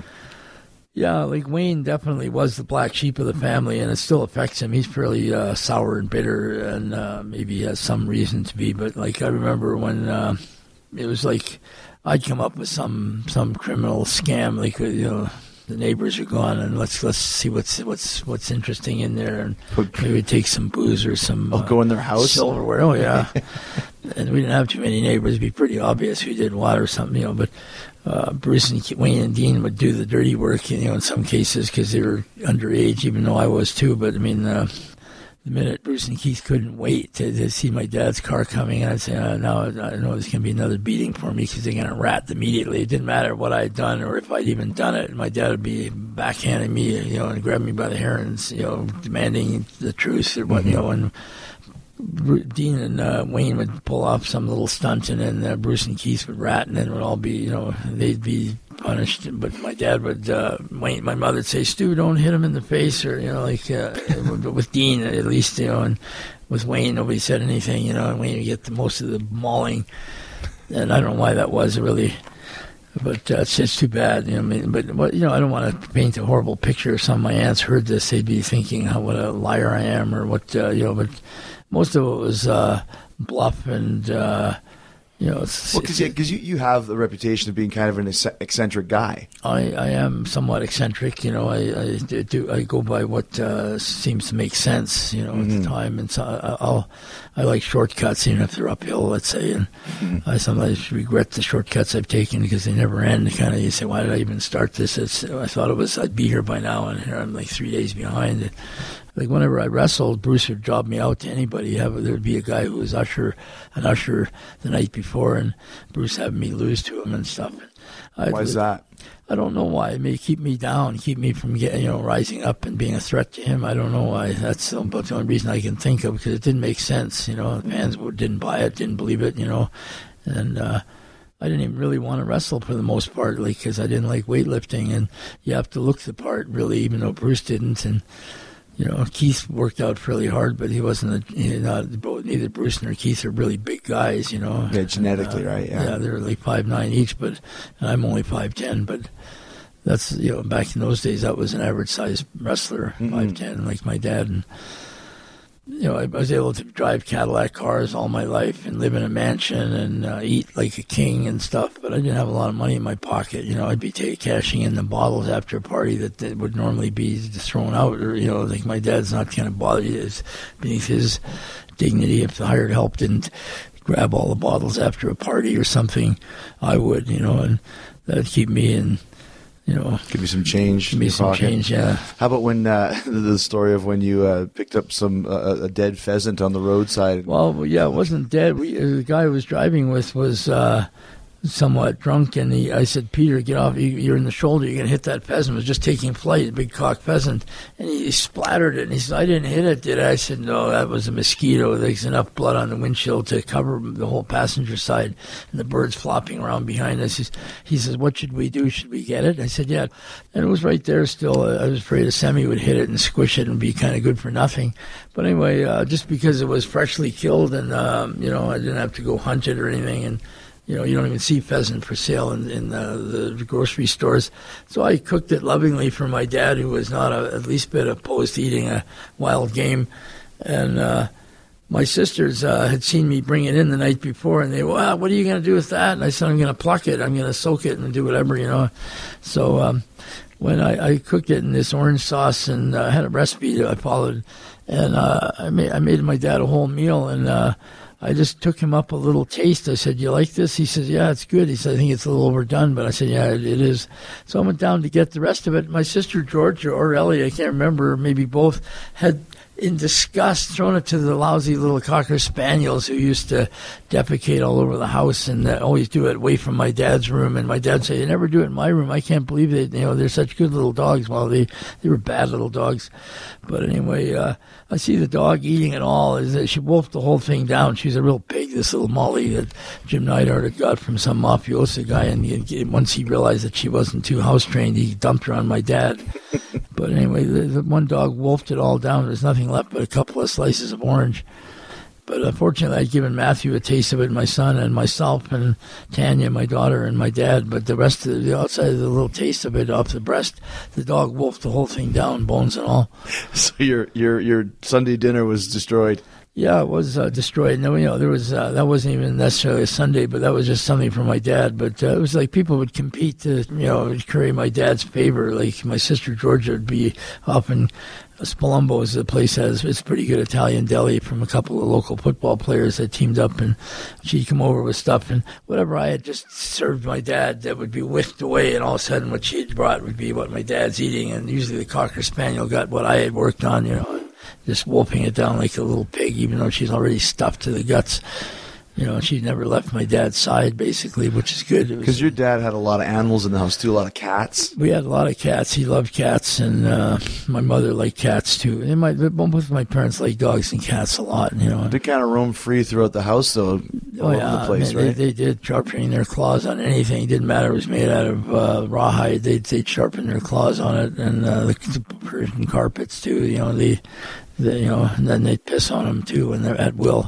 Yeah, like Wayne definitely was the black sheep of the family, and it still affects him. He's fairly uh, sour and bitter, and uh, maybe he has some reason to be. But like I remember when uh, it was like I'd come up with some some criminal scam, like you know. The neighbors are gone, and let's let's see what's what's what's interesting in there, and maybe take some booze or some. I'll uh, go in their house. Silverware. Oh yeah, and we didn't have too many neighbors. It'd be pretty obvious who did what or something, you know. But uh, Bruce and Wayne and Dean would do the dirty work, you know, in some cases because they were underage, even though I was too. But I mean. Uh, The minute Bruce and Keith couldn't wait to, to see my dad's car coming, and I'd say, oh, now I know there's going to be another beating for me because they're going to rat immediately. It didn't matter what I'd done or if I'd even done it. My dad would be backhanding me, you know, and grabbing me by the hair and, you know, demanding the truth or what, mm-hmm. you know, and Dean and uh, Wayne would pull off some little stunt, and then uh, Bruce and Keith would rat, and then it would all be, you know, they'd be punished. But my dad would, uh, Wayne, my mother would say, Stu, don't hit him in the face, or, you know, like, uh, with Dean at least, you know, and with Wayne, nobody said anything, you know, and Wayne would get the most of the mauling. And I don't know why that was, really. But uh, it's just too bad, you know. I mean, but, but you know, I don't want to paint a horrible picture. Some of my aunts heard this, they'd be thinking how what a liar I am, or what uh, you know. But most of it was uh, bluff, and uh, you know, it's, well, because yeah, you you have the reputation of being kind of an eccentric guy. I, I am somewhat eccentric, you know. I, I do I go by what uh, seems to make sense, you know, mm-hmm. at the time, and so I, I'll I like shortcuts, even if they're uphill, let's say, and mm-hmm. I sometimes regret the shortcuts I've taken because they never end. Kind of, you say, why did I even start this? It's, I thought it was I'd be here by now, and here I'm like three days behind. And, like whenever I wrestled, Bruce would job me out to anybody. Have there would be a guy who was usher, an usher the night before, and Bruce having me lose to him and stuff. I'd, why is that? I don't know why. It may keep me down, keep me from getting, you know, rising up and being a threat to him. I don't know why. That's about the only reason I can think of, because it didn't make sense. You know, the fans didn't buy it, didn't believe it. You know, and uh, I didn't even really want to wrestle for the most part, like because I didn't like weightlifting, and you have to look the part really, even though Bruce didn't. And You know, Keith worked out fairly hard, but he wasn't. A, you know, both neither Bruce nor Keith are really big guys. You know, Yeah, genetically, and, uh, right? Yeah. yeah, they're like five nine each, but and I'm only five ten. But that's, you know, back in those days, that was an average size wrestler, Mm-hmm. five ten, like my dad. And you know, I was able to drive Cadillac cars all my life and live in a mansion and uh, eat like a king and stuff. But I didn't have a lot of money in my pocket. You know, I'd be t- cashing in the bottles after a party that, that would normally be thrown out. Or, you know, like my dad's not going to bother you. It's beneath his dignity. If the hired help didn't grab all the bottles after a party or something, I would, you know, and that'd keep me in. You know, Give me some change. give me in your some pocket. change, yeah. How about when uh, the story of when you uh, picked up some uh, a dead pheasant on the roadside? Well, yeah, it wasn't dead. We, the guy I was driving with was uh, somewhat drunk, and he, I said, Peter, get off. You, you're in the shoulder. You're going to hit that pheasant. It was just taking flight, a big cock pheasant. And he, he splattered it, and he said, I didn't hit it, did I? I said, no, that was a mosquito. There's enough blood on the windshield to cover the whole passenger side, and the birds flopping around behind us. He's, he says, what should we do? Should we get it? I said, yeah. And it was right there still. I was afraid a semi would hit it and squish it and be kind of good for nothing. But anyway, uh, just because it was freshly killed and, um, you know, I didn't have to go hunt it or anything. And, you know, you don't even see pheasant for sale in, in uh, the grocery stores. So I cooked it lovingly for my dad, who was not a, at least bit opposed to eating a wild game. And uh, my sisters uh, had seen me bring it in the night before, and they, well, what are you going to do with that? And I said, I'm going to pluck it. I'm going to soak it and do whatever, you know. So um, when I, I cooked it in this orange sauce and uh, had a recipe that I followed, and uh, I made I made my dad a whole meal, and uh, I just took him up a little taste. I said, you like this? He says, yeah, it's good. He said, I think it's a little overdone, but I said, yeah, it, it is. So I went down to get the rest of it. My sister Georgia or Ellie, I can't remember, maybe both, had in disgust thrown it to the lousy little Cocker Spaniels who used to defecate all over the house and uh, always do it away from my dad's room. And my dad said, they never do it in my room. I can't believe it. You know, they're such good little dogs. Well, they, they were bad little dogs. But anyway, uh, I see the dog eating it all. Is that she wolfed the whole thing down. She's a real pig, this little Molly that Jim Neidhart had got from some mafioso guy. And he, once he realized that she wasn't too house-trained, he dumped her on my dad. But anyway, the, the one dog wolfed it all down. There's nothing left but a couple of slices of orange. But unfortunately, I'd given Matthew a taste of it, my son, and myself, and Tanya, my daughter, and my dad. But the rest of the outside of the little taste of it off the breast, the dog wolfed the whole thing down, bones and all. So your your your Sunday dinner was destroyed. Yeah, it was uh, destroyed. No, you know, there was uh, that wasn't even necessarily a Sunday, but that was just something for my dad. But uh, it was like people would compete to, you know, curry my dad's favor. Like my sister Georgia would be often. Spalumbo is the place that has it's pretty good Italian deli from a couple of local football players that teamed up, and she'd come over with stuff and whatever I had just served my dad that would be whisked away, and all of a sudden what she had brought would be what my dad's eating, and usually the Cocker Spaniel got what I had worked on, you know, just wolfing it down like a little pig, even though she's already stuffed to the guts. You know, she never left my dad's side, basically, which is good. Because your dad had a lot of animals in the house, too, a lot of cats. We had a lot of cats. He loved cats, and uh, my mother liked cats, too. And my, both my parents liked dogs and cats a lot, you know. They kind of roamed free throughout the house, though, all oh, over yeah. the place, they, right? They, they did sharpening their claws on anything. It didn't matter. It was made out of uh, rawhide. They'd, they'd sharpen their claws on it, and uh, the, the Persian carpets, too, you know, they, they, you know, and then they'd piss on them, too, when they're at will.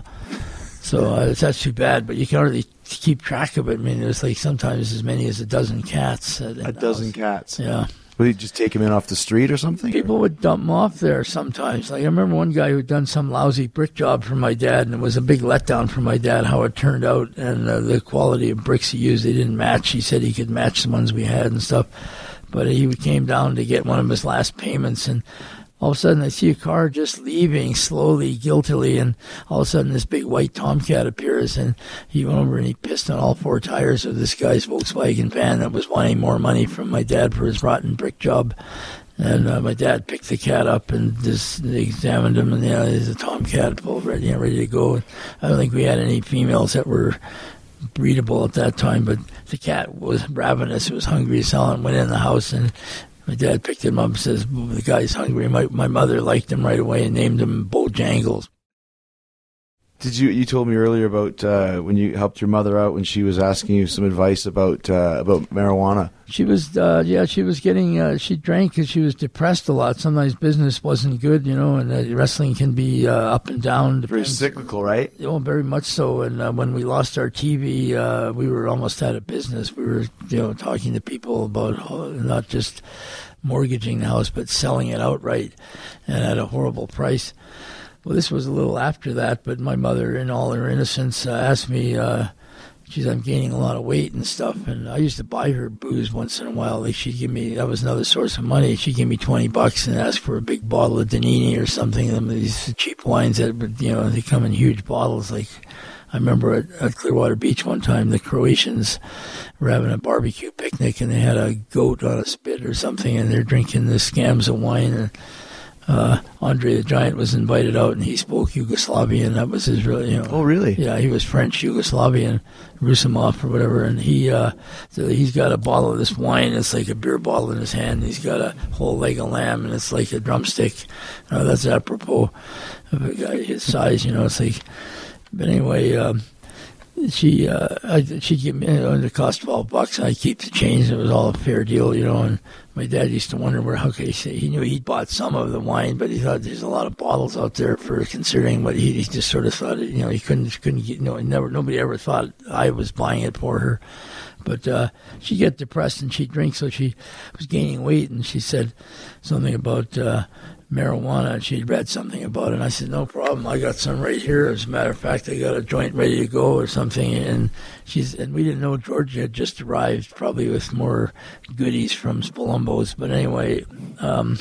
So uh, that's too bad, but you can hardly keep track of it. I mean, there's like sometimes as many as a dozen cats. At, A dozen cats. Yeah. Would he just take them in off the street or something? People would dump them off there sometimes. Like I remember one guy who had done some lousy brick job for my dad, and it was a big letdown for my dad how it turned out, and uh, the quality of bricks he used, they didn't match. He said he could match the ones we had and stuff. But he came down to get one of his last payments, and all of a sudden, I see a car just leaving slowly, guiltily, and all of a sudden, this big white Tomcat appears, and he went over and he pissed on all four tires of this guy's Volkswagen van that was wanting more money from my dad for his rotten brick job. And uh, my dad picked the cat up and just examined him, and yeah, there's a Tomcat full ready, ready to go. I don't think we had any females that were breedable at that time, but the cat was ravenous. It was hungry as hell and went in the house, and my dad picked him up and says, the guy's hungry. My my mother liked him right away and named him Bojangles. Did you? You told me earlier about uh, when you helped your mother out when she was asking you some advice about uh, about marijuana. She was, uh, yeah, she was getting, uh, she drank because she was depressed a lot. Sometimes business wasn't good, you know, and uh, wrestling can be uh, up and down. Very Depends. cyclical, right? Oh, very much so. And uh, when we lost our T V, uh, we were almost out of business. We were, you know, talking to people about uh, not just mortgaging the house, but selling it outright and at a horrible price. Well, this was a little after that, but my mother, in all her innocence, uh, asked me, uh, she's, I'm gaining a lot of weight and stuff, and I used to buy her booze once in a while. Like she'd give me, that was another source of money. She'd give me twenty bucks and ask for a big bottle of Danini or something. And these cheap wines that, you know, they come in huge bottles. Like I remember at, at Clearwater Beach one time, the Croatians were having a barbecue picnic, and they had a goat on a spit or something, and they're drinking the scams of wine. And Uh, Andre the Giant was invited out, and he spoke Yugoslavian. That was his really, you know. Oh, really? Yeah, he was French, Yugoslavian, Rusimov or whatever. And he, uh, so he's got a bottle of this wine. It's like a beer bottle in his hand. He's got a whole leg of lamb, and it's like a drumstick. Uh, that's apropos of a guy his size, you know. It's like, but anyway, um, she, uh, I, she'd give me, you know, it cost twelve bucks, and I keep the change. It was all a fair deal, you know. And my dad used to wonder where, okay, he knew he'd bought some of the wine, but he thought there's a lot of bottles out there for considering, but he, he just sort of thought, you know, he couldn't, couldn't get, you know, never, nobody ever thought I was buying it for her. But uh, she'd get depressed and she'd drink, so she was gaining weight, and she said something about uh, marijuana, and she'd read something about it, and I said, no problem, I got some right here. As a matter of fact, I got a joint ready to go or something, and she's, and we didn't know Georgia had just arrived, probably with more goodies from Spolumbo's, but anyway, um,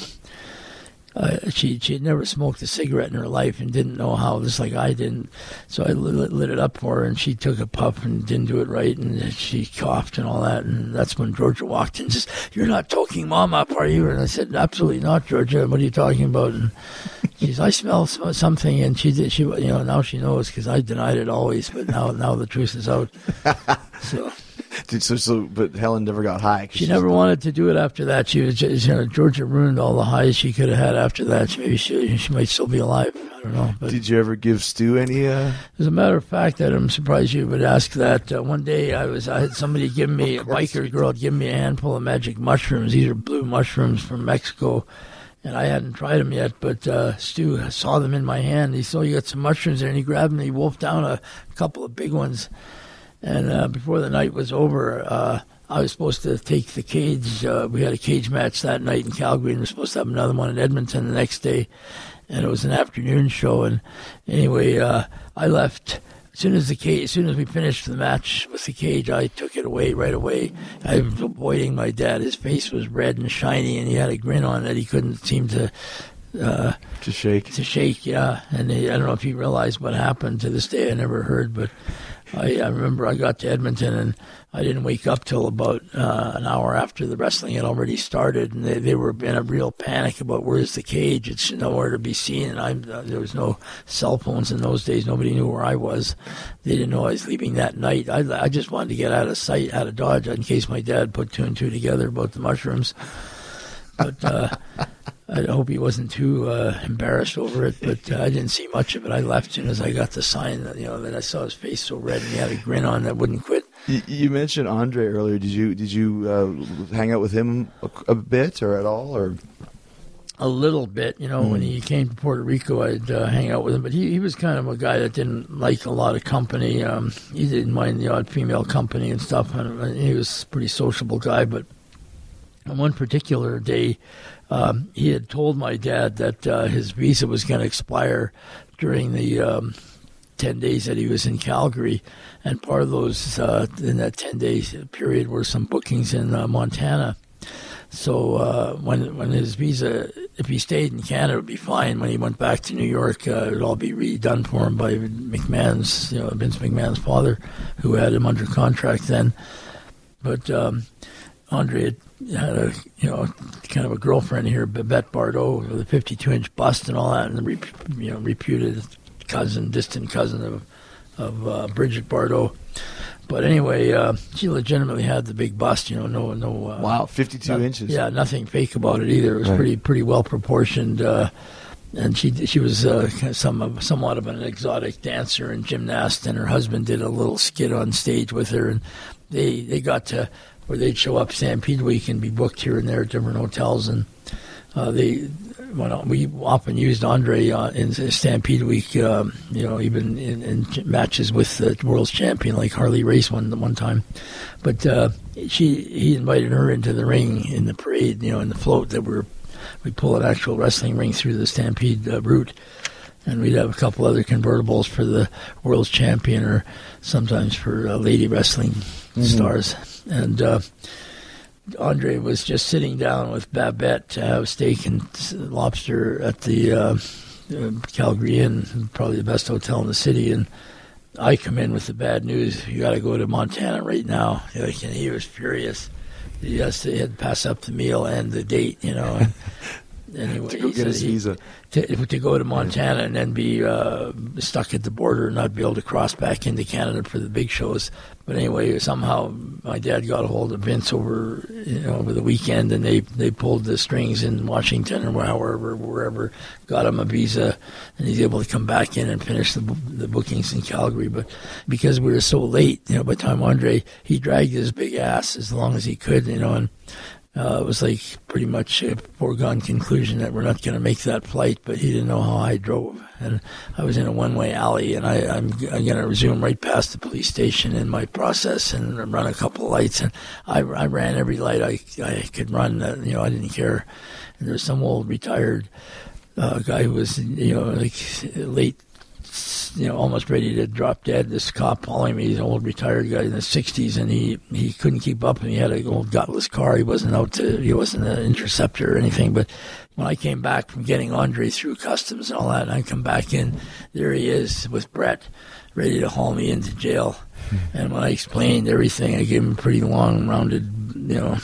uh, she she had never smoked a cigarette in her life and didn't know how, just like I didn't. So I lit, lit it up for her, and she took a puff and didn't do it right, and she coughed and all that. And that's when Georgia walked in and says, "You're not toking Mom up, are you?" And I said, "Absolutely not, Georgia. What are you talking about?" And she says, "I smell something," and she did. She, you know, now she knows because I denied it always, but now now the truth is out. So. Did, so, so, but Helen never got high. She never wanted to do it after that. She was just, you know, Georgia ruined all the highs she could have had after that. Maybe she, she might still be alive. I don't know. But did you ever give Stu any? Uh... As a matter of fact, that I'm surprised you would ask that. Uh, one day I was, I had somebody give me, a biker girl give me a handful of magic mushrooms. These are blue mushrooms from Mexico. And I hadn't tried them yet, but uh, Stu saw them in my hand. He saw, "You got some mushrooms there," and he grabbed them. He wolfed down a couple of big ones. And uh, before the night was over, uh, I was supposed to take the cage. Uh, we had a cage match that night in Calgary, and we were supposed to have another one in Edmonton the next day. And it was an afternoon show. And anyway, uh, I left as soon as the cage, as soon as we finished the match with the cage. I took it away right away. I was avoiding my dad. His face was red and shiny, and he had a grin on that he couldn't seem to. Uh, to shake. To shake, yeah. And he, I don't know if he realized what happened. To this day, I never heard, but. I, I remember I got to Edmonton, and I didn't wake up till about uh, an hour after the wrestling had already started, and they, they were in a real panic about where's the cage. It's nowhere to be seen, and I, uh, there was no cell phones in those days. Nobody knew where I was. They didn't know I was leaving that night. I, I just wanted to get out of sight, out of Dodge, in case my dad put two and two together about the mushrooms. But uh, I hope he wasn't too uh, embarrassed over it, but uh, I didn't see much of it. I left as soon as I got the sign, that, you know, that I saw his face so red and he had a grin on that wouldn't quit. You, you mentioned Andre earlier. Did you did you uh, hang out with him a, a bit or at all? Or a little bit, you know, mm. when he came to Puerto Rico, I'd uh, hang out with him. But he, he was kind of a guy that didn't like a lot of company. Um, he didn't mind the odd female company and stuff. And he was a pretty sociable guy, but on one particular day, um, he had told my dad that uh, his visa was going to expire during the um, ten days that he was in Calgary. And part of those, uh, in that ten-day period, were some bookings in uh, Montana. So uh, when when his visa, if he stayed in Canada, it would be fine. When he went back to New York, uh, it would all be redone for him by McMahon's, you know, Vince McMahon's father, who had him under contract then. But um, Andre had, had a, you know, kind of a girlfriend here, Babette Bardot, with a fifty-two inch bust and all that, and the, you know, reputed cousin, distant cousin of of uh, Bridget Bardot. But anyway, uh, she legitimately had the big bust, you know, no, no. Uh, wow, fifty-two not, inches. Yeah, nothing fake about it either. It was right. pretty, pretty well proportioned. Uh, and she she was uh, some somewhat of an exotic dancer and gymnast, and her husband did a little skit on stage with her, and they they got to where they'd show up Stampede Week and be booked here and there at different hotels, and uh, they. Well, we often used Andre uh, in Stampede Week, um, you know, even in, in matches with the world's champion, like Harley Race one one time. But uh, she, he invited her into the ring in the parade, you know, in the float that we're we pull an actual wrestling ring through the Stampede uh, route, and we'd have a couple other convertibles for the world's champion, or sometimes for uh, lady wrestling mm-hmm. stars, and. Uh, Andre was just sitting down with Babette to have steak and lobster at the uh, uh, Calgary Inn, probably the best hotel in the city. And I come in with the bad news: you got to go to Montana right now. Like, and he was furious. He has to, he had to pass up the meal and the date, you know. And anyway, to go get his he, visa. To, to go to Montana and then be uh, stuck at the border and not be able to cross back into Canada for the big shows. But anyway, somehow my dad got a hold of Vince over, you know, over the weekend, and they, they pulled the strings in Washington or however, wherever, got him a visa, and he's able to come back in and finish the the bookings in Calgary. But because we were so late, you know, by the time Andre, he dragged his big ass as long as he could, you know, and Uh, it was like pretty much a foregone conclusion that we're not going to make that flight, but he didn't know how I drove. And I was in a one-way alley, and I, I'm, I'm going to resume right past the police station in my process and run a couple of lights. And I, I ran every light I, I could run. Uh, you know, I didn't care. And there's some old retired uh, guy who was, you know, like late, you know, almost ready to drop dead. This cop following me, he's an old retired guy in the sixties, and he, he couldn't keep up, and he had an old gutless car. He wasn't out to, he wasn't an interceptor or anything. But when I came back from getting Andre through customs and all that, and I come back in, there he is with Brett, ready to haul me into jail. And when I explained everything, I gave him a pretty long, rounded, you know,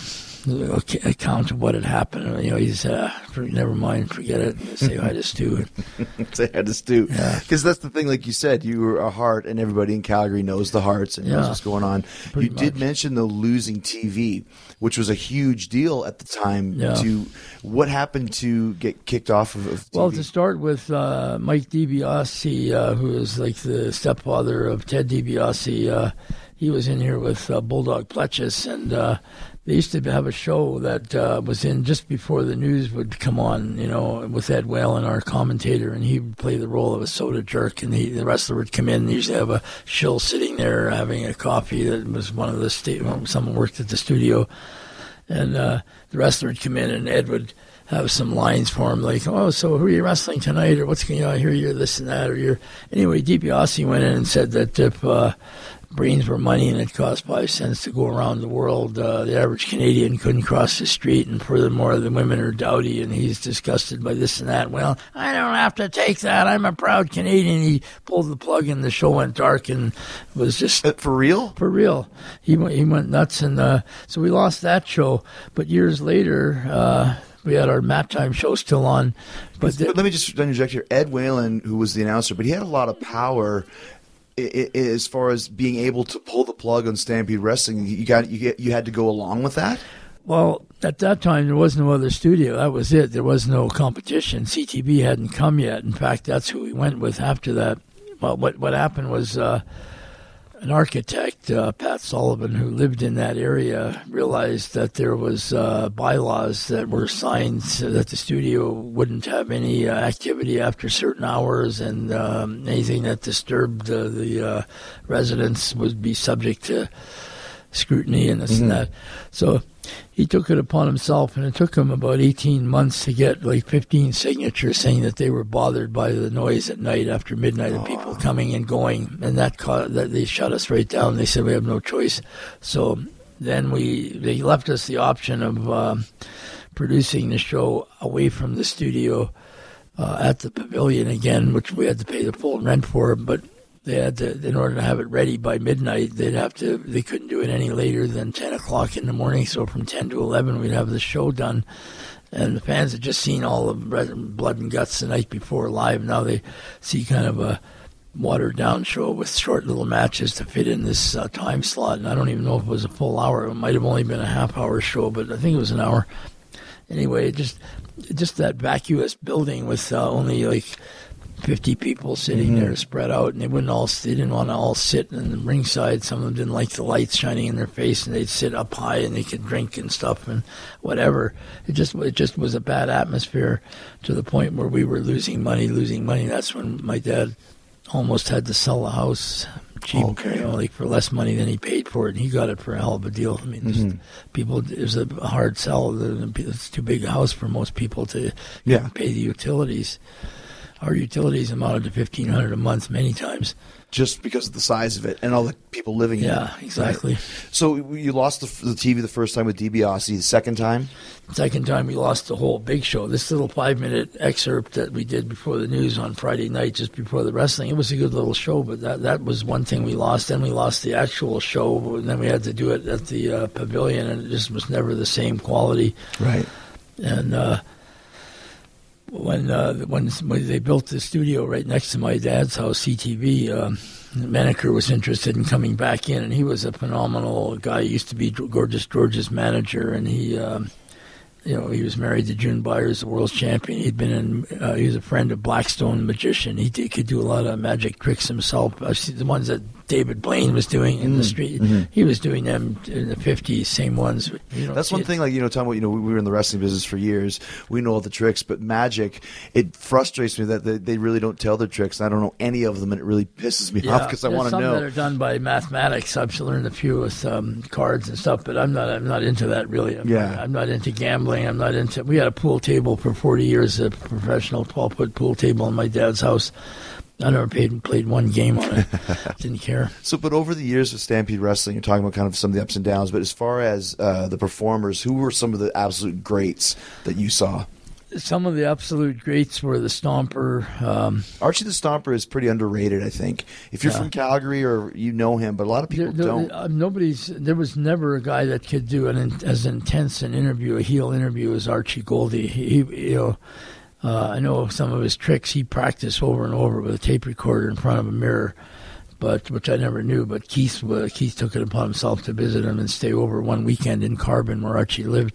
account of what had happened. You know, he said, ah, never mind, forget it. Say hi to Stu. Say hi to Stu. Because Yeah. that's the thing, like you said, you were a Hart, and everybody in Calgary knows the Harts and Yeah. knows what's going on. Pretty you did much. mention the losing T V, which was a huge deal at the time. Yeah. To what happened to get kicked off of, of T V? Well, to start with, uh, Mike DiBiase, uh, who is like the stepfather of Ted DiBiase, uh, he was in here with uh, Bulldog Pletches, and uh, they used to have a show that uh, was in just before the news would come on, you know, with Ed Whalen, our commentator, and he would play the role of a soda jerk, and he, the wrestler would come in and usually have a shill sitting there having a coffee. That was one of the, sta- someone worked at the studio, and uh, the wrestler would come in, and Ed would have some lines for him, like, oh, so who are you wrestling tonight, or what's going on, I hear you're this and that, or you're... Anyway, DiBiase went in and said that if uh, brains were money and it cost five cents to go around the world, uh, the average Canadian couldn't cross the street, and furthermore, the women are dowdy, and he's disgusted by this and that. Well, I don't have to take that. I'm a proud Canadian. He pulled the plug, and the show went dark, and was just... Uh, for real? For real. He went, he went nuts, and uh, so we lost that show. But years later... Uh, we had our Mat Time show still on. But, But let me just interject here. Ed Whalen, who was the announcer, but he had a lot of power i- i- as far as being able to pull the plug on Stampede Wrestling. You got you get you had to go along with that. Well, at that time, there was no other studio. That was it. There was no competition. C T V hadn't come yet. In fact, that's who we went with after that. Well, what, what happened was uh, an architect, uh, Pat Sullivan, who lived in that area, realized that there was uh, bylaws that were signed so that the studio wouldn't have any uh, activity after certain hours, and um, anything that disturbed uh, the uh, residents would be subject to scrutiny and this Mm-hmm. and that. So he took it upon himself, and it took him about eighteen months to get like fifteen signatures saying that they were bothered by the noise at night after midnight of people coming and going, and that caused, that they shut us right down. They said we have no choice. So then we they left us the option of um, producing the show away from the studio uh, at the pavilion again, which we had to pay the full rent for, but they had to, in order to have it ready by midnight, they'd have to, they couldn't do it any later than ten o'clock in the morning. So from ten to eleven, we'd have the show done. And the fans had just seen all the blood and guts the night before live. Now they see kind of a watered down show with short little matches to fit in this uh, time slot. And I don't even know if it was a full hour. It might have only been a half hour show, but I think it was an hour. anyway, just just that vacuous building with uh, only like fifty people sitting there spread out, and they wouldn't all. They didn't want to all sit in the ringside. Some of them didn't like the lights shining in their face, and they'd sit up high and they could drink and stuff and whatever. It just it just was a bad atmosphere to the point where we were losing money, losing money. That's when my dad almost had to sell the house cheap, Okay. you know, like for less money than he paid for it, and he got it for a hell of a deal. I mean, just people, it was a hard sell. It's too big a house for most people to Yeah. pay the utilities. Our utilities amounted to fifteen hundred dollars a month many times. Just because of the size of it and all the people living in it. Yeah, exactly. So you lost the, the T V the first time with DiBiase. The second time? Second time we lost the whole big show. This little five-minute excerpt that we did before the news on Friday night, just before the wrestling, it was a good little show, but that, that was one thing we lost. Then we lost the actual show, and then we had to do it at the uh, Pavilion, and it just was never the same quality. Right. And uh, when, uh, when when they built the studio right next to my dad's house, C T V, um, Maneker was interested in coming back in, and he was a phenomenal guy. He used to be Gorgeous George's manager, and he, um, you know, he was married to June Byers, the world's champion. He'd been in, uh, he was a friend of Blackstone Magician. He, did, could do a lot of magic tricks himself. I've seen the ones that David Blaine was doing in the street. He was doing them in the fifties, same ones. You don't That's see one it. thing, like, you know, talking about, you know, we we were in the wrestling business for years. We know all the tricks, but magic, it frustrates me that they, they really don't tell their tricks. I don't know any of them, and it really pisses me off because I there's want to some know. that are done by mathematics. I've learned a few with um, cards and stuff, but I'm not. I'm not into that really. I'm Yeah. not, I'm not into gambling. I'm not into. We had a pool table for forty years, a professional twelve foot pool table in my dad's house. I never paid, played one game on it. Didn't care. So, but over the years of Stampede Wrestling, you're talking about kind of some of the ups and downs, but as far as uh, the performers, who were some of the absolute greats that you saw? Some of the absolute greats were the Stomper. Um, Archie the Stomper is pretty underrated, I think. If you're Yeah. from Calgary or you know him, but a lot of people there, there- don't. uh, nobody's. There was never a guy that could do an in- as intense an interview, a heel interview, as Archie Goldie. He, he you know. Uh, I know some of his tricks he practiced over and over with a tape recorder in front of a mirror, but which I never knew. But Keith uh, Keith took it upon himself to visit him and stay over one weekend in Carbon, where Archie lived.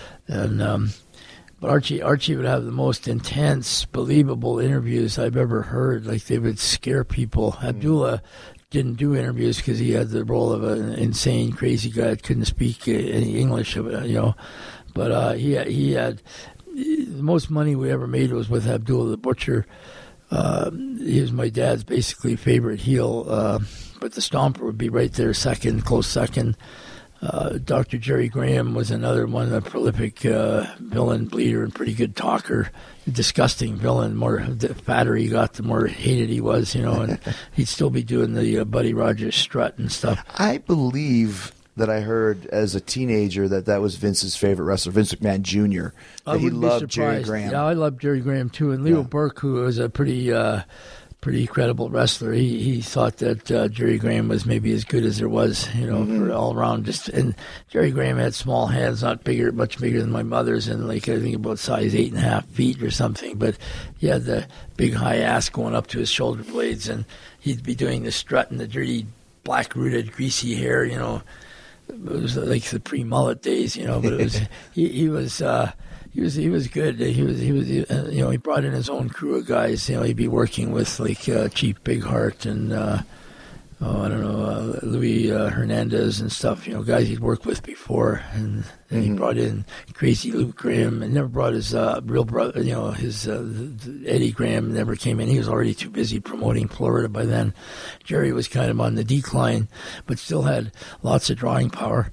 And um, but Archie Archie would have the most intense, believable interviews I've ever heard. Like they would scare people. Abdullah didn't do interviews because he had the role of an insane, crazy guy that couldn't speak uh, any English, you know. But uh, he he had. The most money we ever made was with Abdullah the Butcher. Uh, he was my dad's basically favorite heel, uh, but the Stomper would be right there second, close second. Uh, Doctor Jerry Graham was another one, a prolific uh, villain, bleeder, and pretty good talker. A disgusting villain. More the fatter he got, the more hated he was, you know, and he'd still be doing the uh, Buddy Rogers strut and stuff. I believe that I heard as a teenager that that was Vince's favorite wrestler, Vince McMahon Junior That I he wouldn't be loved Jerry surprised. Graham. Yeah, I love Jerry Graham too, and Leo Yeah. Burke, who was a pretty, uh, pretty credible wrestler. He he thought that uh, Jerry Graham was maybe as good as there was, you know, Mm-hmm. for all around. Just and Jerry Graham had small hands, not bigger, much bigger than my mother's, and like I think about size eight and a half feet or something. But he had the big high ass going up to his shoulder blades, and he'd be doing the strut and the dirty black rooted greasy hair, you know. It was like the pre-mullet days, you know. But it was he, he was uh, he was he was good. He was he was uh, you know, he brought in his own crew of guys. You know, he'd be working with like uh, Chief Bigheart and uh, oh I don't know uh, Louis uh, Hernandez and stuff. You know, guys he'd worked with before, and, and he brought in Crazy Luke Graham, and never brought his uh, real brother. You know, his uh, the, the Eddie Graham never came in. He was already too busy promoting Florida by then. Jerry was kind of on the decline, but still had lots of drawing power.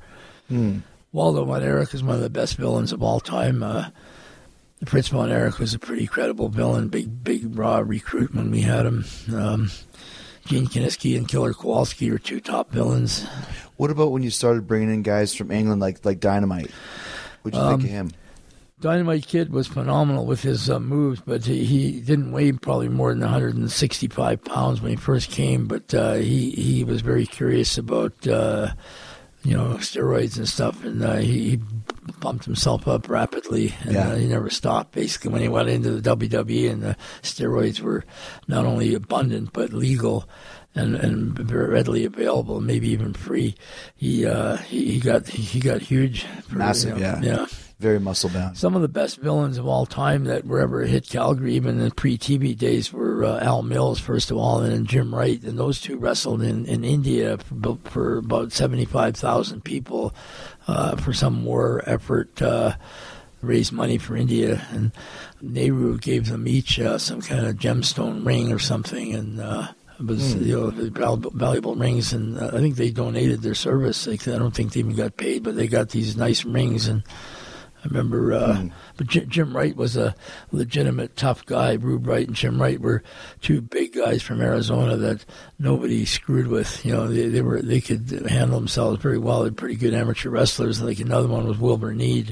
Waldo Von Erich is one of the best villains of all time. Uh, Prince Von Erich was a pretty credible villain, big, big, raw recruit when we had him. Um, Gene Kiniski and Killer Kowalski are two top villains. What about when you started bringing in guys from England like like Dynamite? What'd you Um, think of him? Dynamite Kid was phenomenal with his uh, moves, but he, he didn't weigh probably more than one hundred sixty-five pounds when he first came. But uh, he he was very curious about uh, you know steroids and stuff, and uh, he, he bumped himself up rapidly, and Yeah. uh, he never stopped. Basically, when he went into the W W E, and the steroids were not only abundant but legal. And, and very readily available, maybe even free. He uh, he, he got he got huge, for, Massive, you know, yeah. yeah. Very muscle bound. Some of the best villains of all time that were ever hit Calgary, even in pre-T V days, were uh, Al Mills, first of all, and then Jim Wright. And those two wrestled in, in India for, for about seventy-five thousand people uh, for some war effort, uh, raise money for India. And Nehru gave them each uh, some kind of gemstone ring or something, and uh, it was mm. you know, valuable, valuable rings. And uh, I think they donated their service. Like, I don't think they even got paid, but they got these nice rings. And I remember, uh, mm. but J- Jim Wright was a legitimate tough guy. Rube Wright and Jim Wright were two big guys from Arizona that nobody screwed with. You know, they, they were they could handle themselves very well. They're pretty good amateur wrestlers. Like another one was Wilbur Need,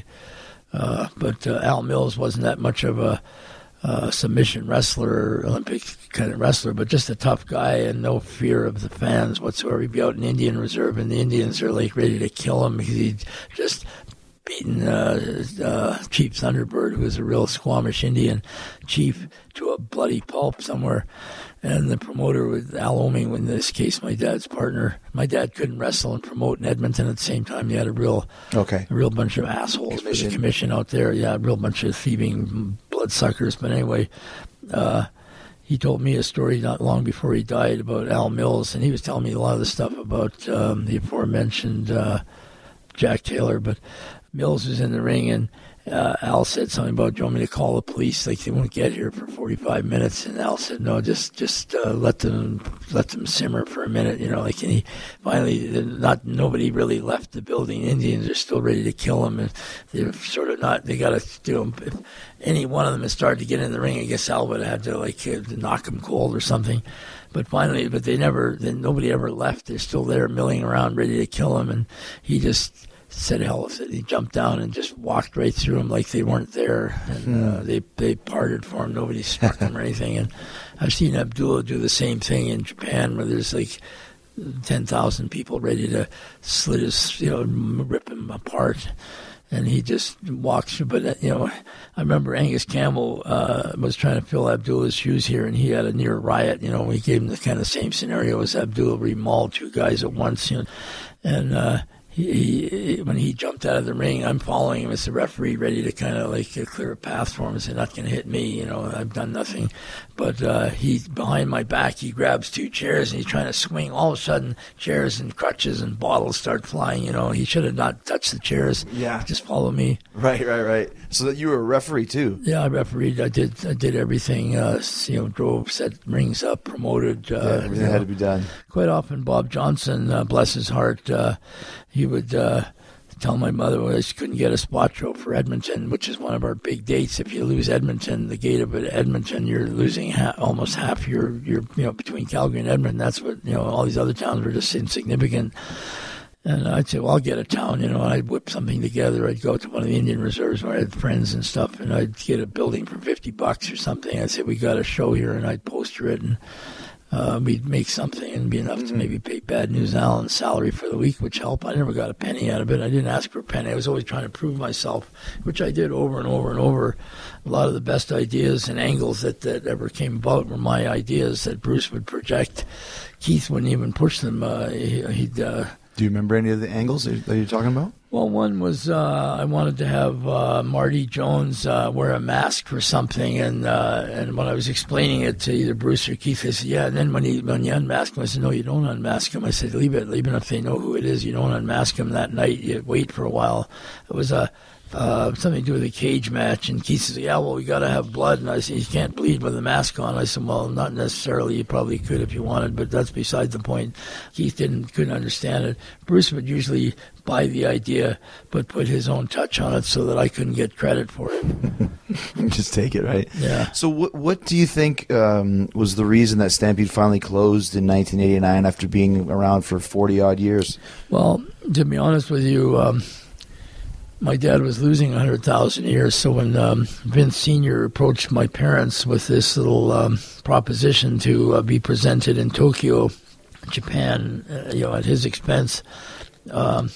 uh, but uh, Al Mills wasn't that much of a uh, submission wrestler, Olympic kind of wrestler, but just a tough guy and no fear of the fans whatsoever. He'd be out in Indian Reserve, and the Indians are like ready to kill him because he just beaten uh, uh, Chief Thunderbird, who was a real Squamish Indian chief, to a bloody pulp somewhere. And the promoter was Al Oming, in this case, my dad's partner. My dad couldn't wrestle and promote in Edmonton at the same time. You had a real, okay, a real bunch of assholes for the commission out there. Yeah, a real bunch of thieving bloodsuckers. But anyway, uh, he told me a story not long before he died about Al Mills, and he was telling me a lot of the stuff about um, the aforementioned uh, Jack Taylor, but Mills was in the ring, and uh, Al said something about, do you want me to call the police? Like, they won't get here for forty-five minutes. And Al said, no, just just uh, let them let them simmer for a minute, you know. Like, and he finally, not nobody really left the building. Indians are still ready to kill him, and they're sort of not. They got to do him. If any one of them had started to get in the ring, I guess Al would have had to like uh, knock him cold or something. But finally, but they never. Then nobody ever left. They're still there, milling around, ready to kill him, and he just said hell with it. He jumped down and just walked right through them like they weren't there, and uh, they they parted for him. Nobody struck him or anything. And I've seen Abdullah do the same thing in Japan, where there's like ten thousand people ready to slit his, you know, rip him apart, and he just walks through. But you know, I remember Angus Campbell uh, was trying to fill Abdullah's shoes here, and he had a near riot. You know, we gave him the kind of same scenario as Abdullah, where he mauled two guys at once. You know, and uh, He, he, when he jumped out of the ring, I'm following him as the referee, ready to kind of like clear a path for him and say, not going to hit me, you know, I've done nothing. But uh, he, behind my back, he grabs two chairs and he's trying to swing. All of a sudden, chairs and crutches and bottles start flying, you know. He should have not touched the chairs. Yeah. Just follow me. Right, right, right. So that you were a referee too. Yeah, I refereed. I did I did everything, uh, you know, drove, set rings up, promoted. Uh, yeah, everything you know, had to be done. Quite often, Bob Johnson, uh, bless his heart, uh, he would uh, tell my mother, well, she couldn't get a spot show for Edmonton, which is one of our big dates. If you lose Edmonton, the gate of Edmonton, you're losing ha- almost half your, your, you know, between Calgary and Edmonton. That's what, you know, all these other towns were just insignificant. And I'd say, well, I'll get a town, you know, and I'd whip something together. I'd go to one of the Indian reserves where I had friends and stuff, and I'd get a building for fifty bucks or something. I'd say, we got a show here, and I'd poster it, and Uh, we'd make something and be enough mm-hmm. to maybe pay Bad News Allen's salary for the week, which helped. I never got a penny out of it. I didn't ask for a penny. I was always trying to prove myself, which I did over and over and over. A lot of the best ideas and angles that, that ever came about were my ideas that Bruce would project. Keith wouldn't even push them. Uh, he, he'd... Uh, Do you remember any of the angles that you're talking about? Well, one was uh, I wanted to have uh, Marty Jones uh, wear a mask for something, and uh, and when I was explaining it to either Bruce or Keith, I said, yeah, and then when, he, when you unmask him, I said, no, you don't unmask him. I said, leave it. Even if they know who it is, you don't unmask him that night. You wait for a while. It was a... Uh, something to do with a cage match, and Keith says, yeah, well, we got to have blood. And I said, you can't bleed with a mask on. I said, well, not necessarily. You probably could if you wanted, but that's beside the point. Keith didn't couldn't understand it. Bruce would usually buy the idea, but put his own touch on it so that I couldn't get credit for it. Just take it, right? Yeah. So what what do you think um, was the reason that Stampede finally closed in nineteen eighty-nine after being around for forty-odd years? Well, to be honest with you, um, my dad was losing one hundred thousand a year, so when um, Vince Senior approached my parents with this little um, proposition to uh, be presented in Tokyo, Japan, uh, you know, at his expense, um,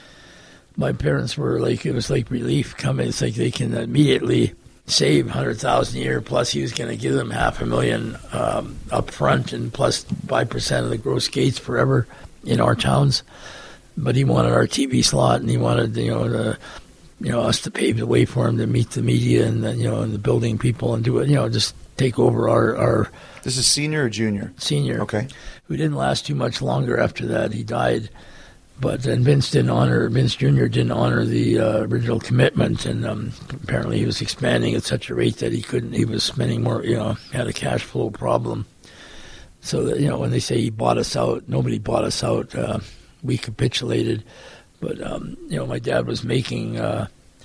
my parents were like, it was like relief coming. It's like they can immediately save one hundred thousand dollars a year, plus he was going to give them half a million um, up front and plus five percent of the gross gates forever in our towns. But he wanted our T V slot, and he wanted, you know, the you know, us to pave the way for him to meet the media and the, you know, and the building people and do it, you know, just take over our, our This is senior or junior? senior. Okay. Who didn't last too much longer after that. He died. But then Vince didn't honor, Vince Junior didn't honor the uh, original commitment, and um, apparently he was expanding at such a rate that he couldn't, he was spending more, you know, had a cash flow problem. So, that, you know, when they say he bought us out, nobody bought us out. Uh, we capitulated. But, um, you know, my dad was making, uh,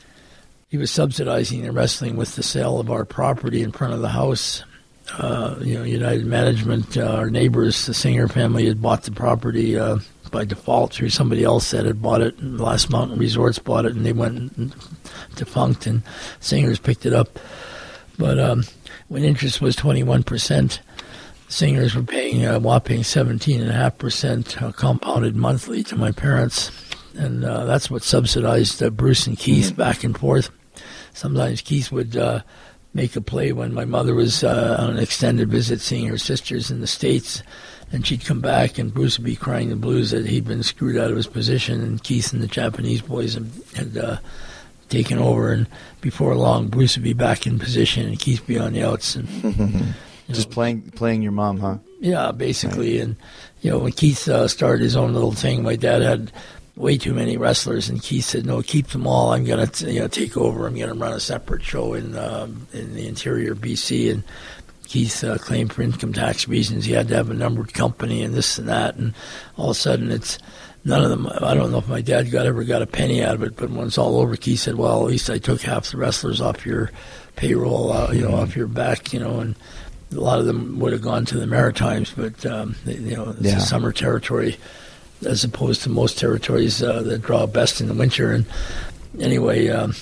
he was subsidizing the wrestling with the sale of our property in front of the house. Uh, you know, United Management, uh, our neighbors, the Singer family had bought the property uh, by default through somebody else that had bought it. And Last Mountain Resorts bought it, and they went defunct, and Singers picked it up. But um, when interest was twenty-one percent, Singers were paying a whopping seventeen point five percent uh, compounded monthly to my parents. And uh, that's what subsidized uh, Bruce and Keith mm-hmm. back and forth. Sometimes Keith would uh, make a play when my mother was uh, on an extended visit seeing her sisters in the States, and she'd come back and Bruce would be crying the blues that he'd been screwed out of his position, and Keith and the Japanese boys had, had uh, taken over, and before long Bruce would be back in position and Keith be on the outs. And Just know, playing playing your mom, huh? Yeah, basically. Right. And, you know, when Keith uh, started his own little thing, my dad had way too many wrestlers, and Keith said, no, keep them all. I'm going to you know, take over. I'm going to run a separate show in um, in the interior B C. And Keith uh, claimed for income tax reasons he had to have a numbered company and this and that. And all of a sudden, it's none of them. I don't know if my dad got ever got a penny out of it, but when it's all over, Keith said, well, at least I took half the wrestlers off your payroll, uh, you know, mm-hmm. off your back, you know, and a lot of them would have gone to the Maritimes, but, um, they, you know, it's yeah. a summer territory, as opposed to most territories uh, that draw best in the winter. And anyway, um,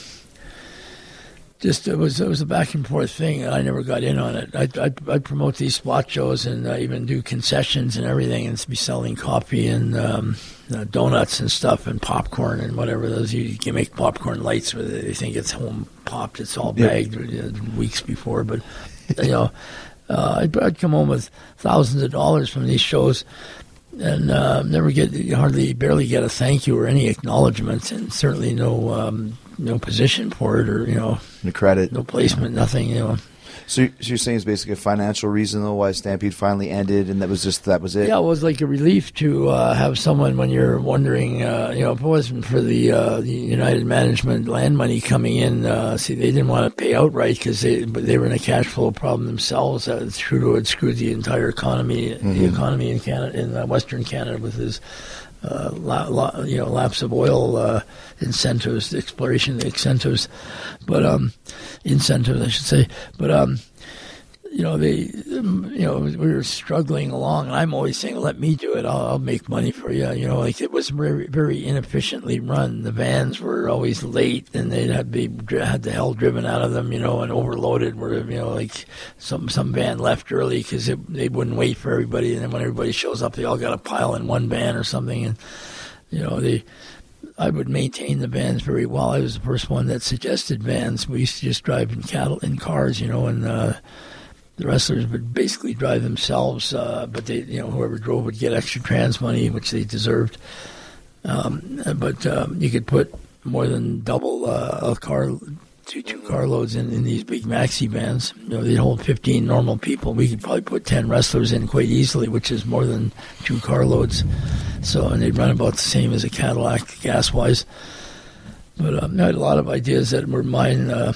just it was it was a back and forth thing. I never got in on it. I'd, I'd, I'd promote these spot shows and uh, even do concessions and everything, and be selling coffee and um, uh, donuts and stuff and popcorn and whatever those. You can make popcorn lights where they think it's home popped. It's all bagged yeah. weeks before, but you know, uh, I'd, I'd come home with thousands of dollars from these shows. And uh, never get, hardly, barely get a thank you or any acknowledgement, and certainly no, um, no position for it, or you know, no credit, no placement, nothing. You know. So, so you're saying it's basically a financial reason, though, why Stampede finally ended, and that was just that was it. Yeah, it was like a relief to uh, have someone when you're wondering. Uh, you know, if it wasn't for the, uh, the United Management land money coming in, uh, see, they didn't want to pay outright because they, but they were in a cash flow problem themselves. Uh, Trudeau had screwed the entire economy, mm-hmm. the economy in Canada, in uh, Western Canada, with his. Uh, la, la, you know, lapse of oil uh, incentives, exploration incentives, but um, incentives, I should say. But um, you know, they, um, you know, we were struggling along, and I'm always saying, "Let me do it. I'll, I'll make money for you." You know, like it was very, very inefficiently run. The vans were always late, and they'd have to be had the hell driven out of them. You know, and overloaded. Where you know, like some some van left early because they wouldn't wait for everybody, and then when everybody shows up, they all got to pile in one van or something, and you know they. I would maintain the vans very well. I was the first one that suggested vans. We used to just drive in cattle in cars, you know, and. Uh, The wrestlers would basically drive themselves, uh, but they, you know, whoever drove would get extra trans money, which they deserved. Um, but um, you could put more than double uh, a car, two two carloads in, in these big maxi vans. You know, they'd hold fifteen normal people. We could probably put ten wrestlers in quite easily, which is more than two carloads. So, and they'd run about the same as a Cadillac gas-wise. But um, I had a lot of ideas that were mine. Uh,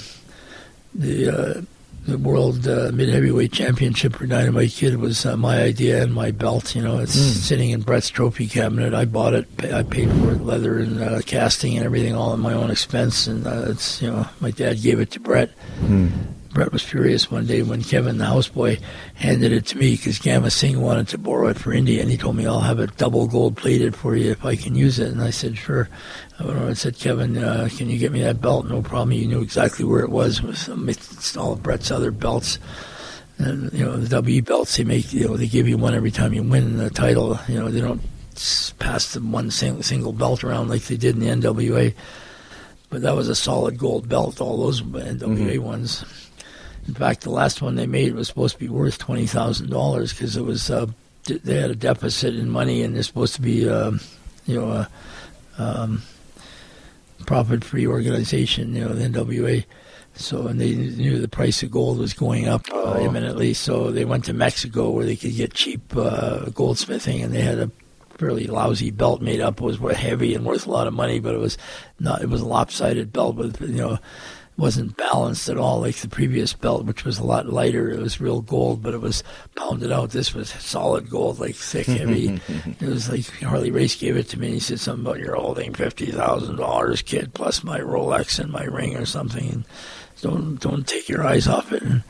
the uh, The World uh, Mid-Heavyweight Championship for Dynamite Kid was uh, my idea and my belt. You know, it's mm. sitting in Brett's trophy cabinet. I bought it. I paid for it, leather and uh, casting and everything, all at my own expense. And uh, it's, you know, my dad gave it to Brett. Mm. Brett was furious one day when Kevin, the houseboy, handed it to me because Gamma Singh wanted to borrow it for India, and he told me, I'll have it double gold-plated for you if I can use it. And I said, sure. I went over and said, Kevin, uh, can you get me that belt? No problem. He knew exactly where it was. It was amidst all of Brett's other belts. And, you know, the W belts, they make, you know, they give you one every time you win the title. You know, they don't pass the one single, single belt around like they did in the N W A. But that was a solid gold belt, all those N W A mm-hmm. ones. In fact, the last one they made was supposed to be worth twenty thousand dollars because it was uh, they had a deficit in money, and they're supposed to be, uh, you know, uh, um, profit-free organization, you know, the N W A. So, and they knew the price of gold was going up uh, Oh. imminently. So they went to Mexico where they could get cheap uh, goldsmithing, and they had a fairly lousy belt made up. It was heavy and worth a lot of money, but it was not. It was a lopsided belt with, you know, wasn't balanced at all like the previous belt, which was a lot lighter. It was real gold, but it was pounded out. This was solid gold, like thick, heavy. It was like Harley Race gave it to me. He said something about you're holding fifty thousand dollars, kid, plus my Rolex and my ring or something. And don't don't take your eyes off it. And,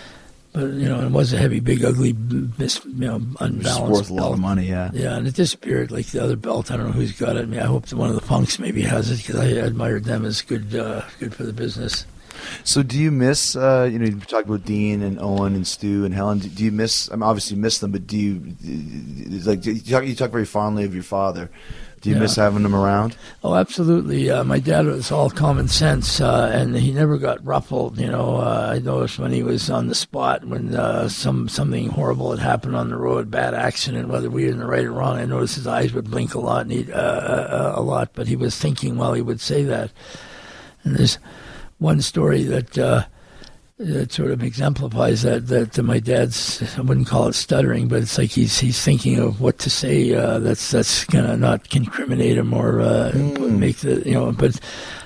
but you know, it was a heavy, big, ugly, mis, you know, unbalanced It's worth a lot belt. of money, yeah. Yeah, and it disappeared like the other belt. I don't know who's got it. I mean, I hope that one of the punks maybe has it because I admired them as good, uh, good for the business. So do you miss, uh, you know, you talked about Dean and Owen and Stu and Helen. Do, do you miss, I mean, obviously you miss them, but do you, like, you talk, you talk very fondly of your father. Do you Yeah. miss having him around? Oh, absolutely. Uh, my dad was all common sense, uh, and he never got ruffled. You know, uh, I noticed when he was on the spot, when uh, some something horrible had happened on the road, bad accident, whether we were in the right or wrong, I noticed his eyes would blink a lot, and he'd, uh, uh, a lot, but he was thinking while he would say that. And there's one story that uh, that sort of exemplifies that. That uh, my dad's, I wouldn't call it stuttering, but it's like he's he's thinking of what to say. Uh, that's that's gonna not incriminate him or uh, make the you know. But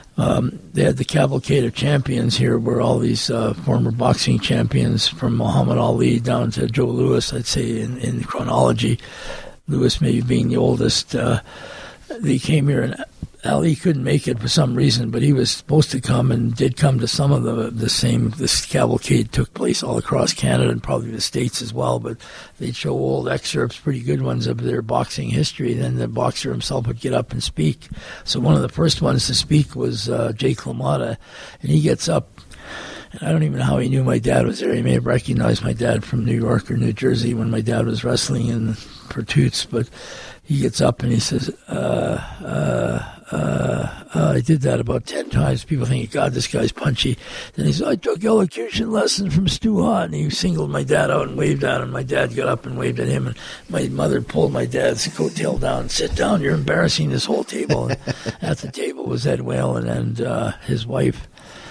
um, they had the cavalcade of champions here, where all these uh, former boxing champions, from Muhammad Ali down to Joe Louis, I'd say in, in chronology, Louis maybe being the oldest. Uh, they came here and Ali couldn't make it for some reason, but he was supposed to come and did come to some of the the same. This cavalcade took place all across Canada and probably the States as well. But they'd show old excerpts, pretty good ones, of their boxing history. Then the boxer himself would get up and speak. So one of the first ones to speak was uh, Jake LaMotta, and he gets up. And I don't even know how he knew my dad was there. He may have recognized my dad from New York or New Jersey when my dad was wrestling in Pursuits, but he gets up and he says, uh, uh, uh, uh, I did that about ten times. People think, God, this guy's punchy. Then he said, I took elocution lessons from Stu Hart. And he singled my dad out and waved at him. My dad got up and waved at him. And my mother pulled my dad's coattail down. Sit down. You're embarrassing this whole table. And at the table was Ed Whalen and uh, his wife.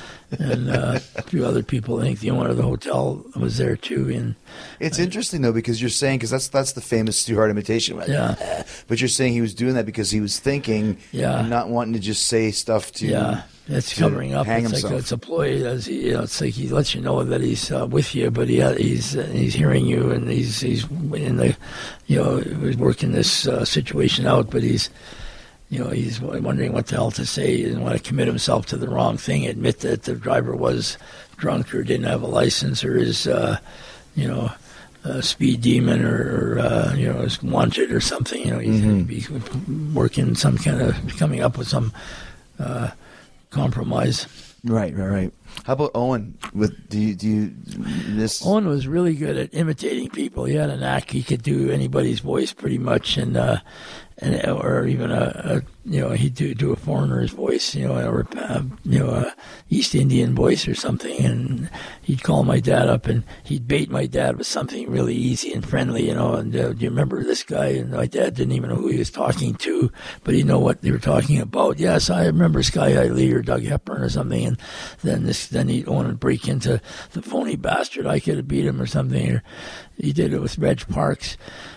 And uh, a few other people. I think the owner of the hotel was there too. And It's interesting though, because you're saying, because that's that's the famous Stu Hart imitation, right? Yeah. But you're saying he was doing that because he was thinking, Yeah. and not wanting to just say stuff to, yeah, it's to covering up. hang It's like himself. it's a ploy. As he, you know, it's like he lets you know that he's uh, with you, but he he's uh, he's hearing you, and he's he's in the, you know, he's working this uh, situation out, but he's. You know, he's wondering what the hell to say. He didn't want to commit himself to the wrong thing, admit that the driver was drunk or didn't have a license or is, uh, you know, a speed demon or, or uh, you know, is wanted or something. You know, he's Mm-hmm. be working some kind of, coming up with some uh, compromise. Right, right, right. How about Owen? With do you do you this? Owen was really good at imitating people. He had a knack. He could do anybody's voice pretty much, and uh, and or even a, a you know he'd do do a foreigner's voice, you know, or uh, you know a East Indian voice or something. And he'd call my dad up, and he'd bait my dad with something really easy and friendly, you know. And uh, do you remember this guy? And my dad didn't even know who he was talking to, but he know what they were talking about. Yes, I remember Sky High Lee or Doug Hepburn or something. And then this. Then he'd want to break into the phony bastard. I could have beat him or something. Or he did it with Reg Parks.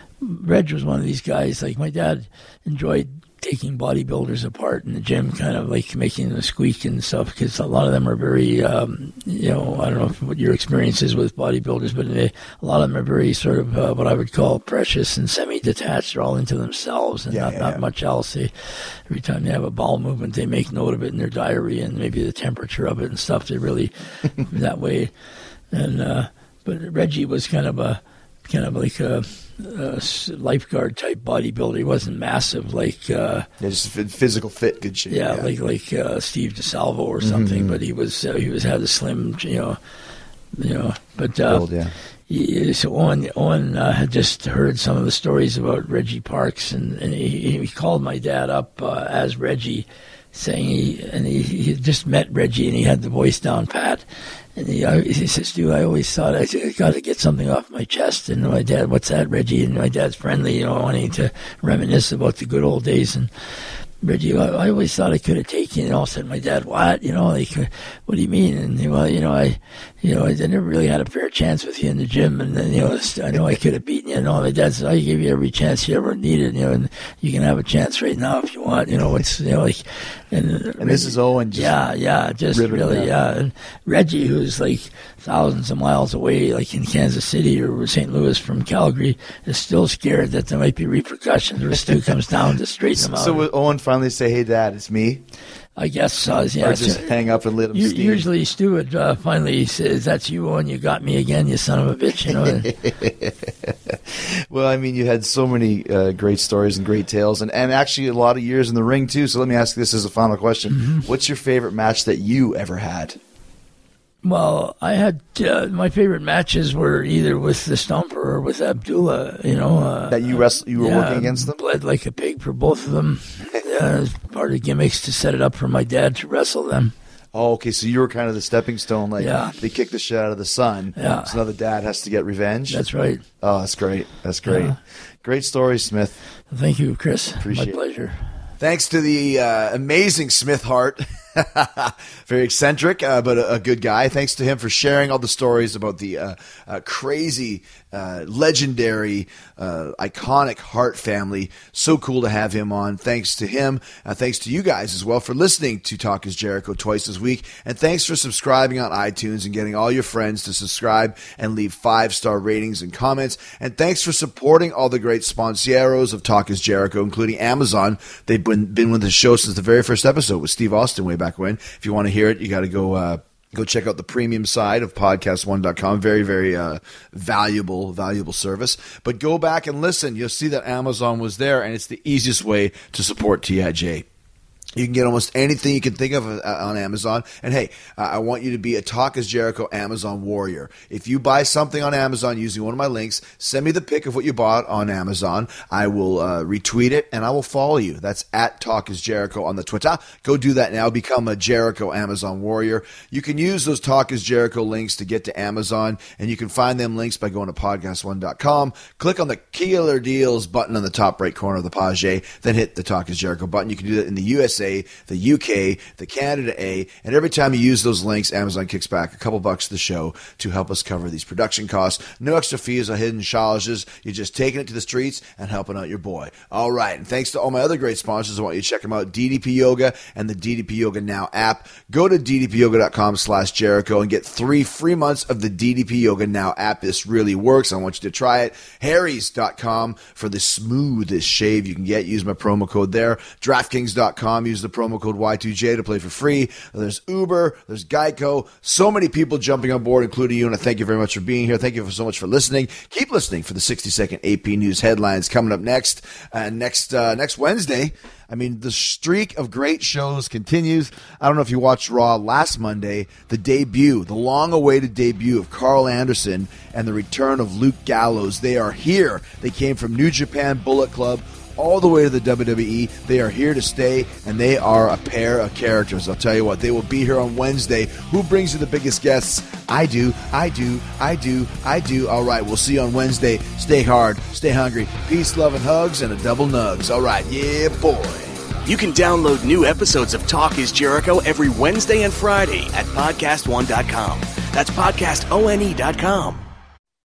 Reg was one of these guys. Like my dad enjoyed taking bodybuilders apart in the gym, kind of like making them squeak and stuff, because a lot of them are very, um, you know, I don't know if, what your experience is with bodybuilders, but they, a lot of them are very sort of uh, what I would call precious and semi-detached. They're all into themselves and Yeah, not, yeah, not yeah. much else. They, every time they have a bowel movement, they make note of it in their diary and maybe the temperature of it and stuff. They really that way. And uh, but Reggie was kind of a kind of like a, a lifeguard type bodybuilder. He wasn't massive like. Uh, Yeah, just f- physical fit, good shape. yeah, like like uh, Steve DeSalvo or something, but he was uh, he was had a slim, you know, you know. But uh, Build, yeah. he, so Owen Owen uh, had just heard some of the stories about Reggie Parks, and, and he, he called my dad up uh, as Reggie, saying he and he, he had just met Reggie and he had the voice down pat. And he, I, he says, Stu, I always thought I got to get something off my chest. And my dad, what's that, Reggie? And my dad's friendly, you know, wanting to reminisce about the good old days. And Reggie, I, I always thought I could have taken it. All of a sudden, my dad, what? You know, like, what do you mean? And, well, you know, I, you know, I never really had a fair chance with you in the gym. And then, you know, I know I could have beaten you. And all my dad said, I give you every chance you ever needed, you know, and you can have a chance right now if you want. You know, it's, you know, like, and, And Reggie, this is Owen just yeah, yeah, just ripping it really, down. yeah. And Reggie, who's like thousands of miles away, like in Kansas City or Saint Louis from Calgary, is still scared that there might be repercussions when Stu comes down to straighten him out. So would Owen finally say, "Hey, Dad, it's me," I guess, uh, yeah. or just so- hang up and let him U- steam? Usually, Stu would uh, finally say, "That's you, Owen. You got me again, you son of a bitch." You know. Well, I mean, you had so many uh, great stories and great tales, and, and actually a lot of years in the ring too. So let me ask this as a final question: Mm-hmm. What's your favorite match that you ever had? Well, I had uh, my favorite matches were either with the Stumper or with Abdullah. You know, uh, That you wrestle, you were yeah, working against them? Bled like a pig for both of them. uh, as part of gimmicks to set it up for my dad to wrestle them. Oh, okay. So you were kind of the stepping stone. Like Yeah. they kick the shit out of the son. Yeah. So now the dad has to get revenge. That's right. Oh, that's great. That's great. Yeah. Great story, Smith. Thank you, Chris. Appreciate it. my pleasure. Thanks to the uh, amazing Smith Hart. Very eccentric, uh, but a, a good guy. Thanks to him for sharing all the stories about the uh, uh, crazy, uh, legendary, uh, iconic Hart family. So cool to have him on. Thanks to him. Uh, thanks to you guys as well for listening to Talk is Jericho twice this week. And thanks for subscribing on iTunes and getting all your friends to subscribe and leave five-star ratings and comments. And thanks for supporting all the great sponsoros of Talk is Jericho, including Amazon. They've been, been with the show since the very first episode with Steve Austin way back when. If you want to hear it, you got to go uh, go check out the premium side of podcast one dot com. Very, very uh, valuable, valuable service. But go back and listen. You'll see that Amazon was there, and it's the easiest way to support T I J. You can get almost anything you can think of uh, on Amazon. And hey, uh, I want you to be a Talk is Jericho Amazon warrior. If you buy something on Amazon using one of my links, send me the pic of what you bought on Amazon. I will uh, retweet it and I will follow you. That's at Talk is Jericho on the Twitter. Go do that now. Become a Jericho Amazon warrior. You can use those Talk is Jericho links to get to Amazon, and you can find them links by going to podcast one dot com. Click on the Killer Deals button on the top right corner of the page, then hit the Talk is Jericho button. You can do that in the U S A, the U K, the Canada A, and every time you use those links, Amazon kicks back a couple bucks to the show to help us cover these production costs. No extra fees or hidden charges. You're just taking it to the streets and helping out your boy. All right, and thanks to all my other great sponsors, I want you to check them out, D D P Yoga and the D D P Yoga Now app. Go to D D P yoga dot com slash Jericho and get three free months of the D D P Yoga Now app. This really works. I want you to try it. Harry's dot com for the smoothest shave you can get. Use my promo code there. DraftKings dot com. Use the promo code Y two J to play for free. There's Uber. There's Geico. So many people jumping on board, including you, and I thank you very much for being here. Thank you for so much for listening. Keep listening for the sixty second A P News headlines coming up next. Uh, next uh, next Wednesday. I mean, the streak of great shows continues. I don't know if you watched Raw last Monday, the debut, the long-awaited debut of Carl Anderson and the return of Luke Gallows. They are here. They came from New Japan Bullet Club all the way to the W W E. They are here to stay, and they are a pair of characters. I'll tell you what, they will be here on Wednesday. Who brings you the biggest guests? I do, I do, I do, I do. All right, we'll see you on Wednesday. Stay hard, stay hungry. Peace, love, and hugs, and a double nugs. All right, yeah, boy. You can download new episodes of Talk is Jericho every Wednesday and Friday at podcast one dot com. That's podcast one dot com.